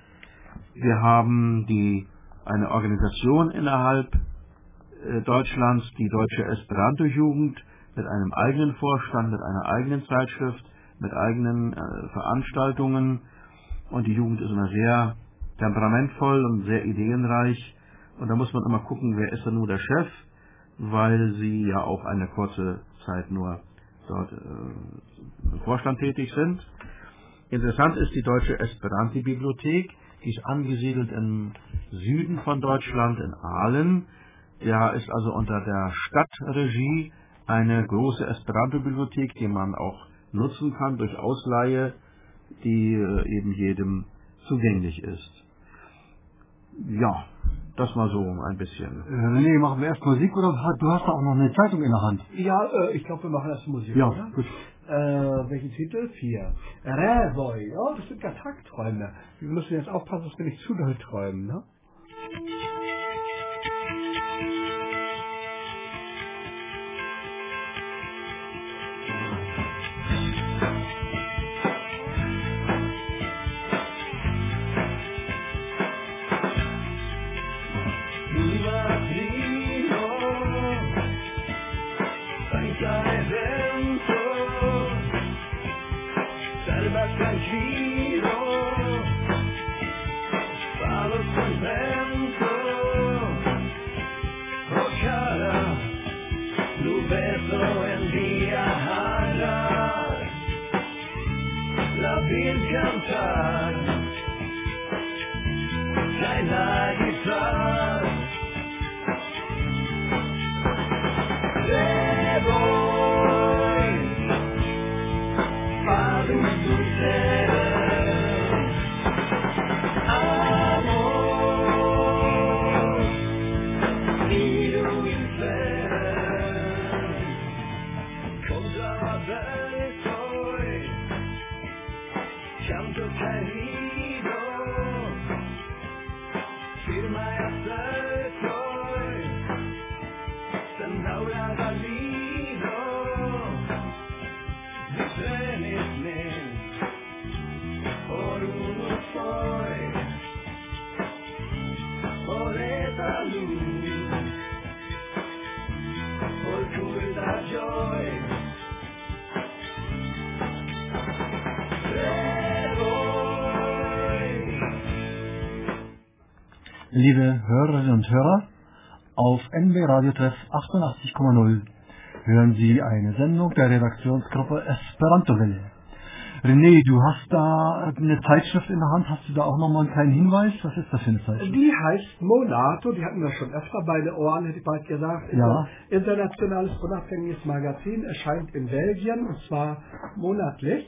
Wir haben die, eine Organisation innerhalb äh, Deutschlands, die Deutsche Esperanto-Jugend, mit einem eigenen Vorstand, mit einer eigenen Zeitschrift, mit eigenen äh, Veranstaltungen. Und die Jugend ist immer sehr temperamentvoll und sehr ideenreich. Und da muss man immer gucken, wer ist denn nur der Chef, weil sie ja auch eine kurze Zeit nur dort äh, im Vorstand tätig sind. Interessant ist die Deutsche Esperanto-Bibliothek, die ist angesiedelt im Süden von Deutschland, in Aalen. Ja, ist also unter der Stadtregie eine große Esperanto-Bibliothek, die man auch nutzen kann durch Ausleihe, die äh, eben jedem zugänglich ist. Ja, das mal so ein bisschen. Äh, nee, machen wir erst Musik oder du hast da auch noch eine Zeitung in der Hand? Ja, äh, ich glaube, wir machen erst Musik, ja, oder? Gut. Äh, welchen Titel? Vier. Rävoi. Ja, das sind ja Tagträume. Wir müssen jetzt aufpassen, dass wir nicht zu doll träumen, ne? Liebe Hörerinnen und Hörer, auf N B Radio Treff achtundachtzig Komma null hören Sie eine Sendung der Redaktionsgruppe Esperanto Welle. René, du hast da eine Zeitschrift in der Hand. Hast du da auch nochmal einen kleinen Hinweis? Was ist das für eine Zeitschrift? Die heißt Monato, die hatten wir schon öfter bei den Ohren, hätte ich bald gesagt. Ja. Internationales unabhängiges Magazin, erscheint in Belgien und zwar monatlich.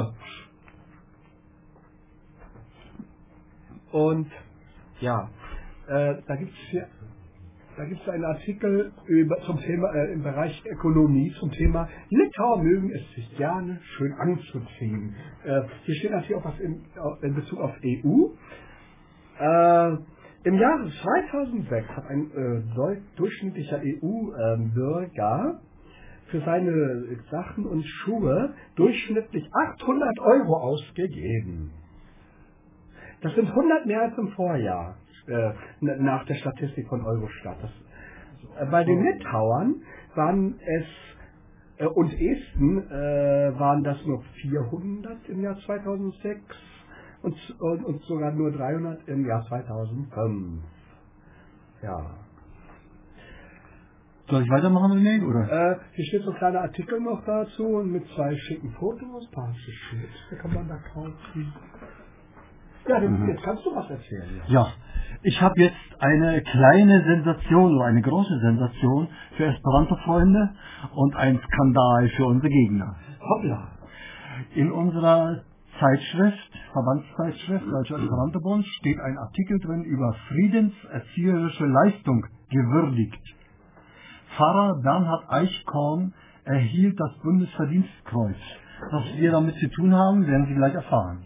Und ja, äh, da gibt es hier Da gibt es einen Artikel über, zum Thema, äh, im Bereich Ökonomie zum Thema Litauer mögen es sich gerne schön anzuziehen. Äh, hier steht natürlich auch was in, in Bezug auf E U. Äh, Im Jahre zweitausendsechs hat ein äh, durchschnittlicher E U-Bürger für seine Sachen und Schuhe durchschnittlich achthundert Euro ausgegeben. Das sind hundert mehr als im Vorjahr. Nach der Statistik von Eurostat. Das, äh, bei den Litauern waren es äh, und Esten äh, waren das nur vierhundert im Jahr zweitausendsechs und, und, und sogar nur dreihundert im Jahr zweitausendfünf. Ja. Soll ich weitermachen, René? Oder? Äh, hier steht so ein kleiner Artikel noch dazu mit zwei schicken Fotos. Parische Shit, da kann man da kaufen. Ja, mhm. Jetzt kannst du was erzählen. Ja, ja. Ich habe jetzt eine kleine Sensation oder eine große Sensation für Esperanto-Freunde und einen Skandal für unsere Gegner. Hoppla. In unserer Zeitschrift, Verbandszeitschrift, Deutscher Esperanto-Bund, steht ein Artikel drin über friedenserzieherische Leistung gewürdigt. Pfarrer Bernhard Eichkorn erhielt das Bundesverdienstkreuz. Was wir damit zu tun haben, werden Sie gleich erfahren.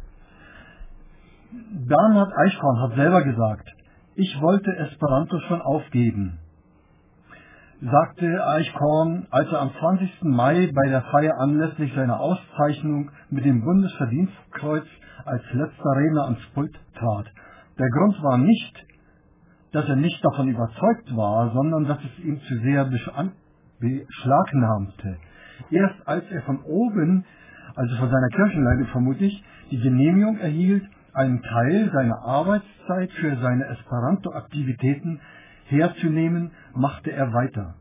Bernhard Eichkorn hat selber gesagt, ich wollte Esperanto schon aufgeben, sagte Eichkorn, als er am zwanzigsten Mai bei der Feier anlässlich seiner Auszeichnung mit dem Bundesverdienstkreuz als letzter Redner ans Pult trat. Der Grund war nicht, dass er nicht davon überzeugt war, sondern dass es ihm zu sehr beschlagnahmte. Erst als er von oben, also von seiner Kirchenleitung vermutlich, die Genehmigung erhielt, einen Teil seiner Arbeitszeit für seine Esperanto-Aktivitäten herzunehmen, machte er weiter.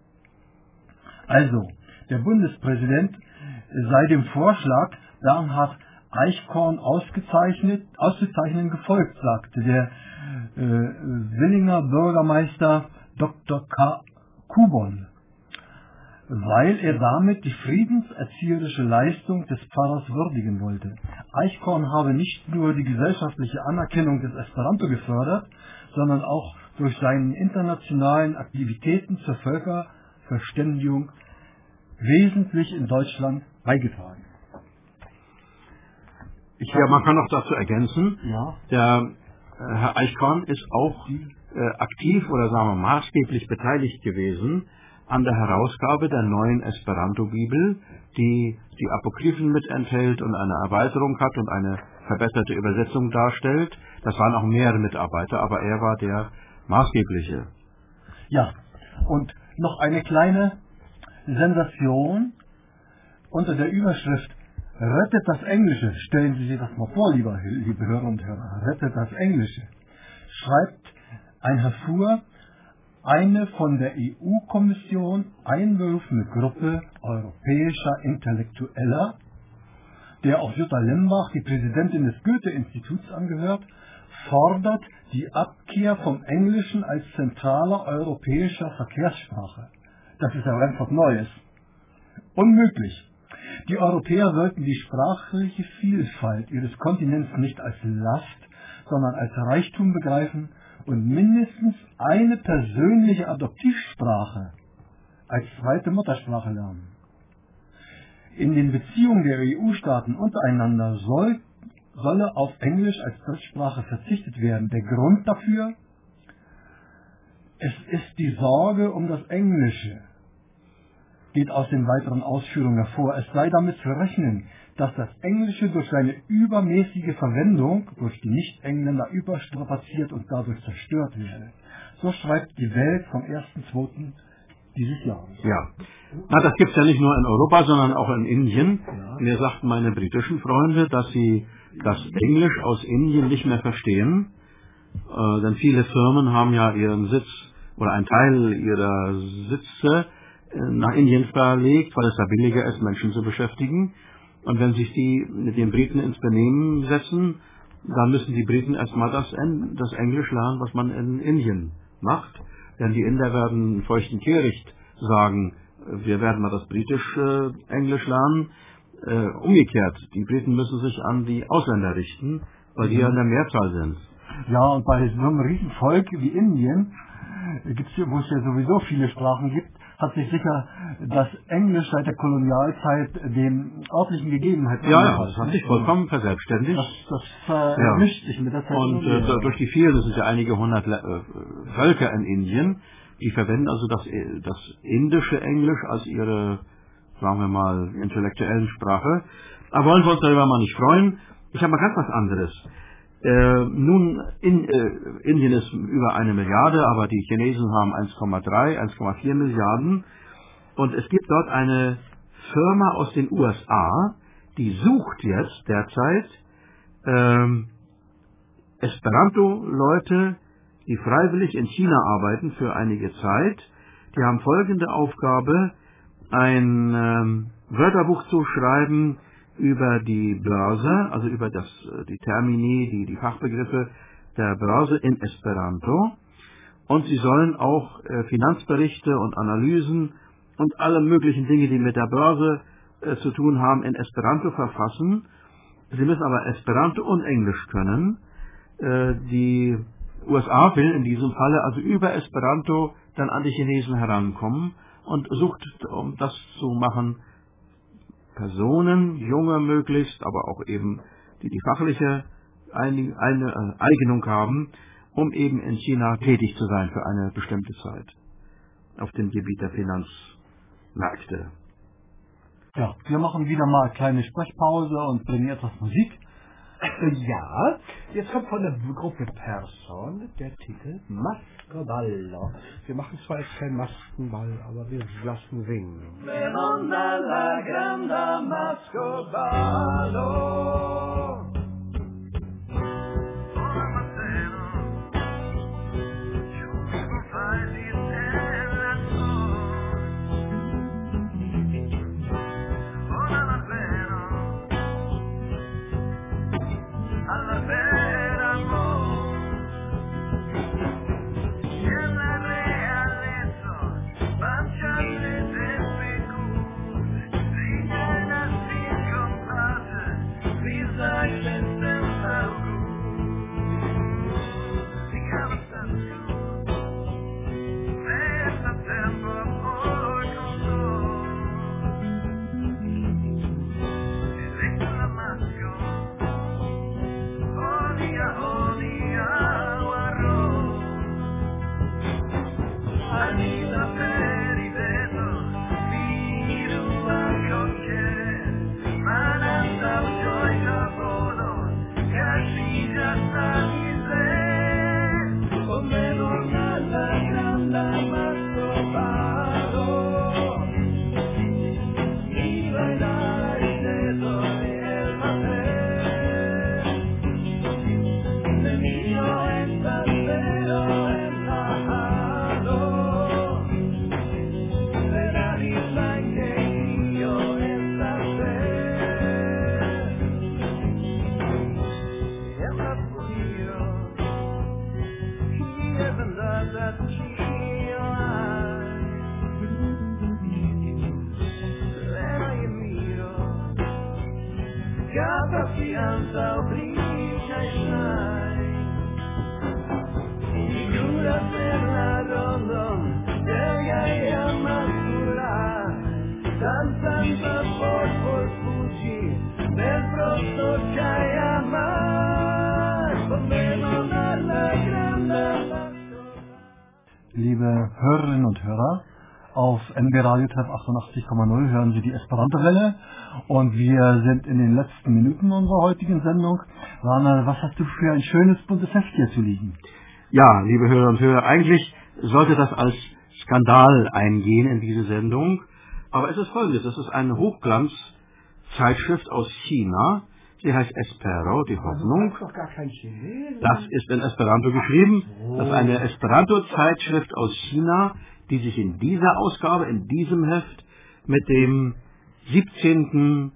Also, der Bundespräsident sei dem Vorschlag, Bernhard Eichkorn ausgezeichnet, auszuzeichnen gefolgt, sagte der äh, Willinger Bürgermeister Doktor K. Kubon, weil er damit die friedenserzieherische Leistung des Pfarrers würdigen wollte. Eichkorn habe nicht nur die gesellschaftliche Anerkennung des Esperanto gefördert, sondern auch durch seine internationalen Aktivitäten zur Völkerverständigung wesentlich in Deutschland beigetragen. Ich ja, man kann auch dazu ergänzen, ja. der äh, Herr Eichkorn ist auch äh, aktiv oder sagen wir maßgeblich beteiligt gewesen an der Herausgabe der neuen Esperanto-Bibel, die die Apokryphen mit enthält und eine Erweiterung hat und eine verbesserte Übersetzung darstellt. Das waren auch mehrere Mitarbeiter, aber er war der maßgebliche. Ja, und noch eine kleine Sensation unter der Überschrift Rettet das Englische. Stellen Sie sich das mal vor, lieber, liebe Hörer und Hörer. Rettet das Englische. Schreibt ein Herfur, eine von der E U-Kommission einberufene Gruppe europäischer Intellektueller, der auch Jutta Lembach, die Präsidentin des Goethe-Instituts, angehört, fordert die Abkehr vom Englischen als zentraler europäischer Verkehrssprache. Das ist ja ganz was Neues. Unmöglich. Die Europäer sollten die sprachliche Vielfalt ihres Kontinents nicht als Last, sondern als Reichtum begreifen und mindestens eine persönliche Adoptivsprache als zweite Muttersprache lernen. In den Beziehungen der E U-Staaten untereinander soll, solle auf Englisch als Drittsprache verzichtet werden. Der Grund dafür? Es ist die Sorge um das Englische, geht aus den weiteren Ausführungen hervor. Es sei damit zu rechnen, dass das Englische durch seine übermäßige Verwendung durch die Nicht-Engländer überstrapaziert und dadurch zerstört werde. So schreibt die Welt vom ersten zweiten dieses Jahres. Ja, na, das gibt es ja nicht nur in Europa, sondern auch in Indien. Ja. Mir sagten meine britischen Freunde, dass sie das Englisch aus Indien nicht mehr verstehen, äh, denn viele Firmen haben ja ihren Sitz oder einen Teil ihrer Sitze nach Indien verlegt, weil es da billiger ist, Menschen zu beschäftigen. Und wenn sich die mit den Briten ins Benehmen setzen, dann müssen die Briten erstmal das, das Englisch lernen, was man in Indien macht. Denn die Inder werden feuchten Kehricht sagen, wir werden mal das britische Englisch lernen. Äh, umgekehrt, die Briten müssen sich an die Ausländer richten, weil die ja in der Mehrzahl sind. Ja, und bei so einem Riesenvolk wie Indien, gibt's hier, wo es ja sowieso viele Sprachen gibt, hat sich sicher das Englisch seit der Kolonialzeit den örtlichen Gegebenheiten Ja, ja, das hat sich vollkommen verselbstständigt. Das, das äh, ja. mischt sich mit der Zeit. Und äh, durch die vielen, es sind ja einige hundert äh, Völker in Indien, die verwenden also das, das indische Englisch als ihre, sagen wir mal, intellektuellen Sprache. Aber wollen wir uns darüber mal nicht freuen. Ich habe mal ganz was anderes. Äh, nun, in, äh, Indien ist über eine Milliarde, aber die Chinesen haben eins Komma drei, eins Komma vier Milliarden. Und es gibt dort eine Firma aus den U S A, die sucht jetzt derzeit ähm, Esperanto-Leute, die freiwillig in China arbeiten für einige Zeit. Die haben folgende Aufgabe, ein ähm, Wörterbuch zu schreiben über die Börse, also über das, die Termini, die, die Fachbegriffe der Börse in Esperanto. Und sie sollen auch äh, Finanzberichte und Analysen und alle möglichen Dinge, die mit der Börse äh, zu tun haben, in Esperanto verfassen. Sie müssen aber Esperanto und Englisch können. Äh, die U S A will in diesem Falle also über Esperanto dann an die Chinesen herankommen und sucht, um das zu machen, Personen, junge möglichst, aber auch eben, die die fachliche Einig- eine, äh, Eignung haben, um eben in China tätig zu sein für eine bestimmte Zeit auf dem Gebiet der Finanzmärkte. Ja, wir machen wieder mal eine kleine Sprechpause und bringen etwas Musik. Ja, jetzt kommt von der Gruppe Person der Titel Mascoballo. Wir machen zwar jetzt keinen Maskenball, aber wir lassen singen. Meronda la grande Mascoballo. Alla vera amor, e la realezza, baciate sempre cure, rigana sin compate, visa senza auguri, si chiama Sancho, messa tempo amor con noi, e lecca la masca. Odia, odia, guarro. Anida per i vedo, firu anche che, mananda un gioia volo, cascina sta di sé, come donna la grande mascobalo, mi vai dai dedo e el mate. Cada fianza brilla e sai, figura per la London, ella è amargura, danzando por por Fuji, nel prosto c'hai amar, come non alla grande. Liebe Hörerinnen und Hörer, auf N B Radio Treff achtundachtzig Komma null hören Sie die Esperanto-Welle und wir sind in den letzten Minuten unserer heutigen Sendung. Rainer, was hast du für ein schönes buntes Heft hier zu liegen? Ja, liebe Hörer und Hörer, eigentlich sollte das als Skandal eingehen in diese Sendung, aber es ist folgendes, es ist eine Hochglanzzeitschrift aus China, sie heißt Espero, die Hoffnung. Das ist doch gar kein Chinesen. Das ist in Esperanto geschrieben, das ist eine Esperanto-Zeitschrift aus China, die sich in dieser Ausgabe, in diesem Heft mit dem siebzehnten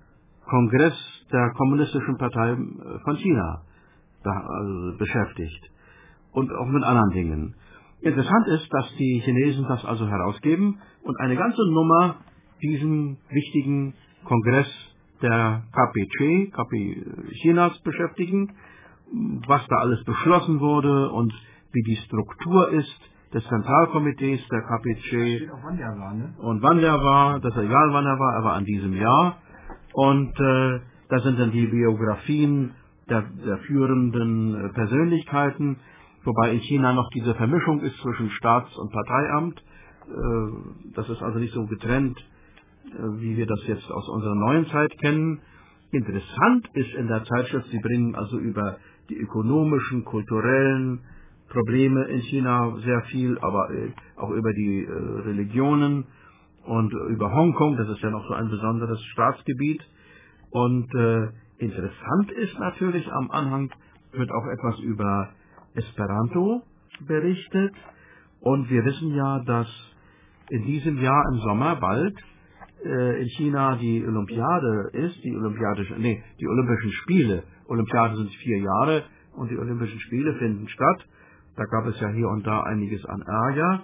Kongress der Kommunistischen Partei von China also beschäftigt und auch mit anderen Dingen. Interessant ist, dass die Chinesen das also herausgeben und eine ganze Nummer diesen wichtigen Kongress der K P C, K P Chinas beschäftigen, was da alles beschlossen wurde und wie die Struktur ist des Zentralkomitees der K P C wann der war, ne? und wann der war, das ist egal wann er war, er war an diesem Jahr. Und äh, da sind dann die Biografien der, der führenden äh, Persönlichkeiten, wobei in China noch diese Vermischung ist zwischen Staats- und Parteiamt. Äh, das ist also nicht so getrennt, äh, wie wir das jetzt aus unserer neuen Zeit kennen. Interessant ist in der Zeitschrift, sie bringen also über die ökonomischen, kulturellen Probleme in China sehr viel, aber äh, auch über die äh, Religionen und über Hongkong, das ist ja noch so ein besonderes Staatsgebiet. Und äh, interessant ist natürlich, am Anhang wird auch etwas über Esperanto berichtet. Und wir wissen ja, dass in diesem Jahr im Sommer bald äh, in China die Olympiade ist, die Olympiadische, nee, die Olympischen Spiele. Olympiade sind vier Jahre und die Olympischen Spiele finden statt. Da gab es ja hier und da einiges an Ärger.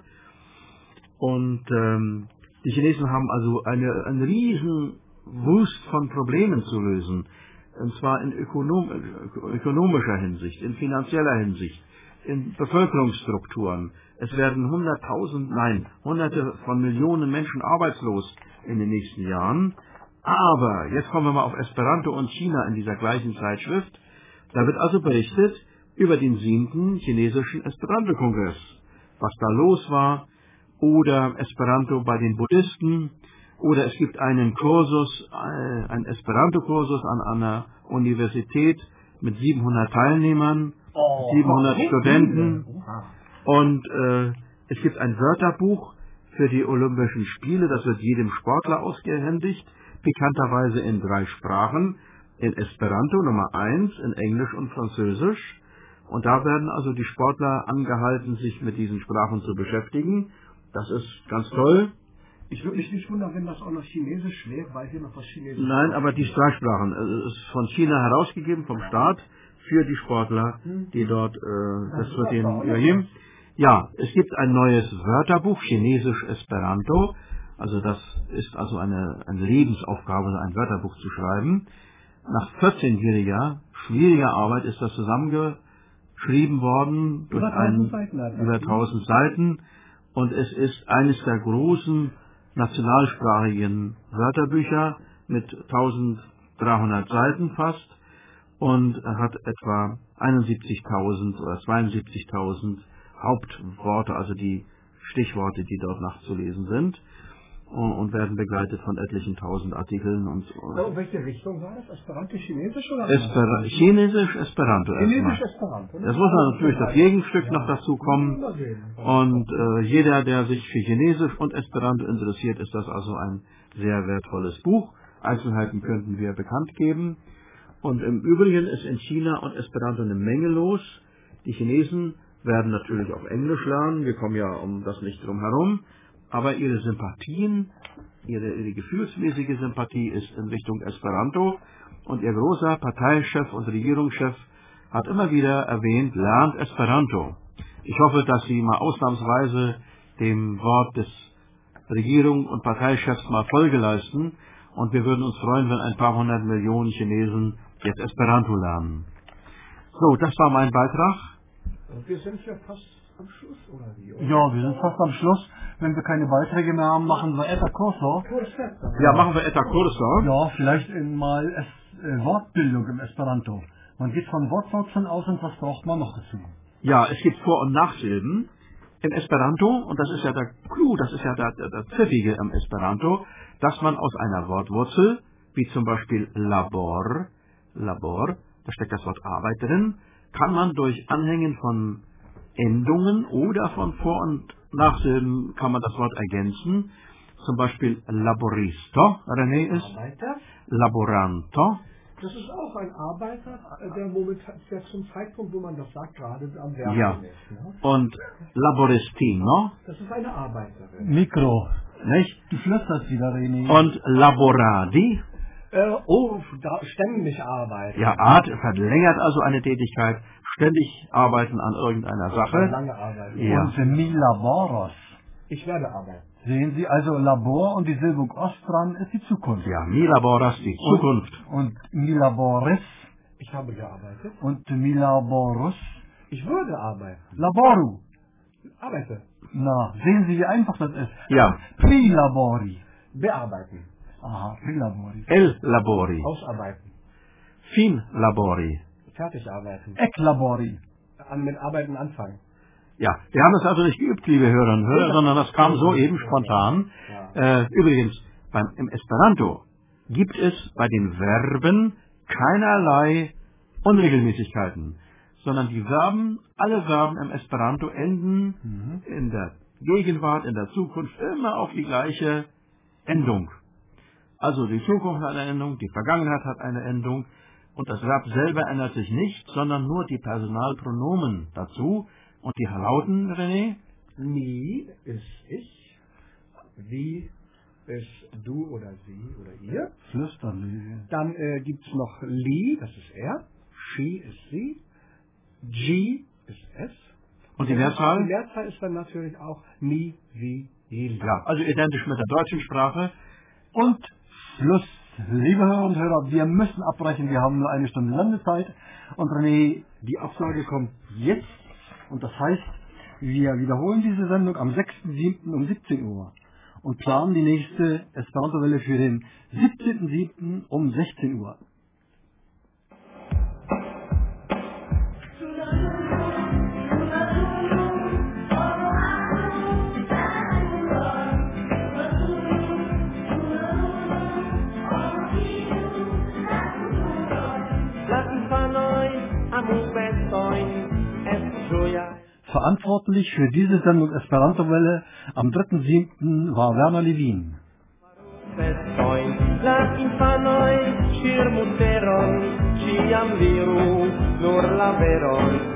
Und ähm, die Chinesen haben also eine, einen riesen Wust von Problemen zu lösen. Und zwar in ökonom ökonomischer Hinsicht, in finanzieller Hinsicht, in Bevölkerungsstrukturen. Es werden hunderttausend, nein, hunderte von Millionen Menschen arbeitslos in den nächsten Jahren. Aber, jetzt kommen wir mal auf Esperanto und China in dieser gleichen Zeitschrift. Da wird also berichtet über den siebten chinesischen Esperanto-Kongress, was da los war, oder Esperanto bei den Buddhisten, oder es gibt einen Kursus, äh, einen Esperanto-Kursus an einer Universität mit siebenhundert Teilnehmern, Oh, siebenhundert oh, Studenten, oh. und äh, es gibt ein Wörterbuch für die Olympischen Spiele, das wird jedem Sportler ausgehändigt, pikanterweise in drei Sprachen, in Esperanto Nummer eins, in Englisch und Französisch. Und da werden also die Sportler angehalten, sich mit diesen Sprachen zu beschäftigen. Das ist ganz toll. Ich würde mich nicht wundern, wenn das auch noch Chinesisch wäre, weil hier noch was Chinesisch Nein, aber die drei Sprachen. Es ist von China herausgegeben, vom Staat, für die Sportler, die dort, äh, das wird ihnen übergeben. Ja, es gibt ein neues Wörterbuch, Chinesisch Esperanto. Also das ist also eine, eine Lebensaufgabe, ein Wörterbuch zu schreiben. Nach vierzehnjähriger, schwieriger Arbeit ist das zusammengeschrieben worden durch einen, über tausend Seiten. Und es ist eines der großen nationalsprachigen Wörterbücher mit eintausenddreihundert Seiten fast und hat etwa einundsiebzigtausend oder zweiundsiebzigtausend Hauptworte, also die Stichworte, die dort nachzulesen sind, und werden begleitet von etlichen tausend Artikeln. Und, und in welche Richtung war das? Esperanto, Chinesisch oder? Esper Chinesisch, Esperanto. Chinesisch, Esperanto. Das muss man natürlich das Gegenstück noch dazu kommen. Und äh, jeder, der sich für Chinesisch und Esperanto interessiert, ist das also ein sehr wertvolles Buch. Einzelheiten könnten wir bekannt geben. Und im Übrigen ist in China und Esperanto eine Menge los. Die Chinesen werden natürlich auf Englisch lernen. Wir kommen ja um das nicht drum herum. Aber ihre Sympathien, ihre, ihre gefühlsmäßige Sympathie ist in Richtung Esperanto. Und ihr großer Parteichef und Regierungschef hat immer wieder erwähnt, lernt Esperanto. Ich hoffe, dass Sie mal ausnahmsweise dem Wort des Regierung- und Parteichefs mal Folge leisten. Und wir würden uns freuen, wenn ein paar hundert Millionen Chinesen jetzt Esperanto lernen. So, das war mein Beitrag. Wir sind ja fast am Schluss, oder wie? Oder? Ja, wir sind fast am Schluss. Wenn wir keine Beiträge mehr haben, machen wir Eta Curso. Ja, machen wir Eta Curso. Ja, vielleicht in mal es, äh, Wortbildung im Esperanto. Man geht von Wortwurzeln aus und was braucht man noch dazu? Ja, es gibt Vor- und Nachsilben im Esperanto, und das ist ja der Clou, das ist ja der, der, der Pfiffige im Esperanto, dass man aus einer Wortwurzel, wie zum Beispiel Labor, Labor, da steckt das Wort Arbeit drin, kann man durch Anhängen von Endungen oder von Vor- und Nachsilben kann man das Wort ergänzen. Zum Beispiel Laboristo, René ist Arbeiter. Laboranto. Das ist auch ein Arbeiter, der momentan, der zum Zeitpunkt, wo man das sagt, gerade am Werken Ja. ist. Ne? Und Laboristino, Das ist eine Arbeiterin. Mikro. nicht? Du flüsterst wieder, René. Und Laboradi. Äh, oh, da, ständig arbeiten. Ja, Art verlängert also eine Tätigkeit, ständig arbeiten an irgendeiner Sache. Lange arbeiten. Ja. Und mi laboros. Ich werde arbeiten. Sehen Sie, also Labor und die Silbung Ost dran ist die Zukunft. Ja, mi laboras, die Zukunft. Und mi laboris Ich habe gearbeitet. und mi laborus. Ich würde arbeiten. Laboru. Arbeite. Na, sehen Sie, wie einfach das ist. Ja, Pri labori. Bearbeiten. Aha, pri labori. el labori, Ausarbeiten. fin labori. Fertig arbeiten. Ec labori. An, mit Arbeiten anfangen. Ja, wir haben es also nicht geübt, liebe Hörerinnen und Hörer, sondern das kam so eben spontan. Äh, übrigens, beim, im Esperanto gibt es bei den Verben keinerlei Unregelmäßigkeiten, sondern die Verben, alle Verben im Esperanto enden Mhm. in der Gegenwart, in der Zukunft immer auf die gleiche Endung. Also die Zukunft hat eine Endung, die Vergangenheit hat eine Endung und das Verb selber ändert sich nicht, sondern nur die Personalpronomen dazu. Und die lauten, René? Nie ist ich. Wie ist du oder sie oder ihr. Flüsterli. Dann äh, gibt es noch Li, das ist er. She ist sie. G ist es. Und die Mehrzahl? Die Mehrzahl ist dann natürlich auch ni, wie, ili. Ja, also identisch mit der deutschen Sprache. Und Schluss. Liebe Hörer und Hörer, wir müssen abbrechen. Wir haben nur eine Stunde Landezeit. Und René, die Absage kommt jetzt. Und das heißt, wir wiederholen diese Sendung am sechsten siebten um siebzehn Uhr. Und planen die nächste Esperanto-Welle für den siebzehnten siebten um sechzehn Uhr. Verantwortlich für diese Sendung Esperanto-Welle am dritten siebten war Werner Levin. La infanoj ŝirmuteron ĉiam diru nur la veron.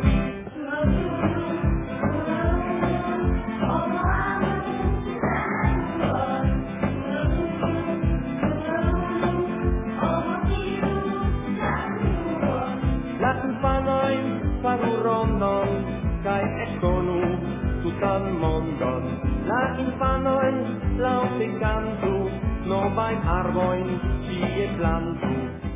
La infanoj faru rondon kaj ekkonu tutan mondon. La infanoj laŭte kantu, novaj arbojn ĉie plantu.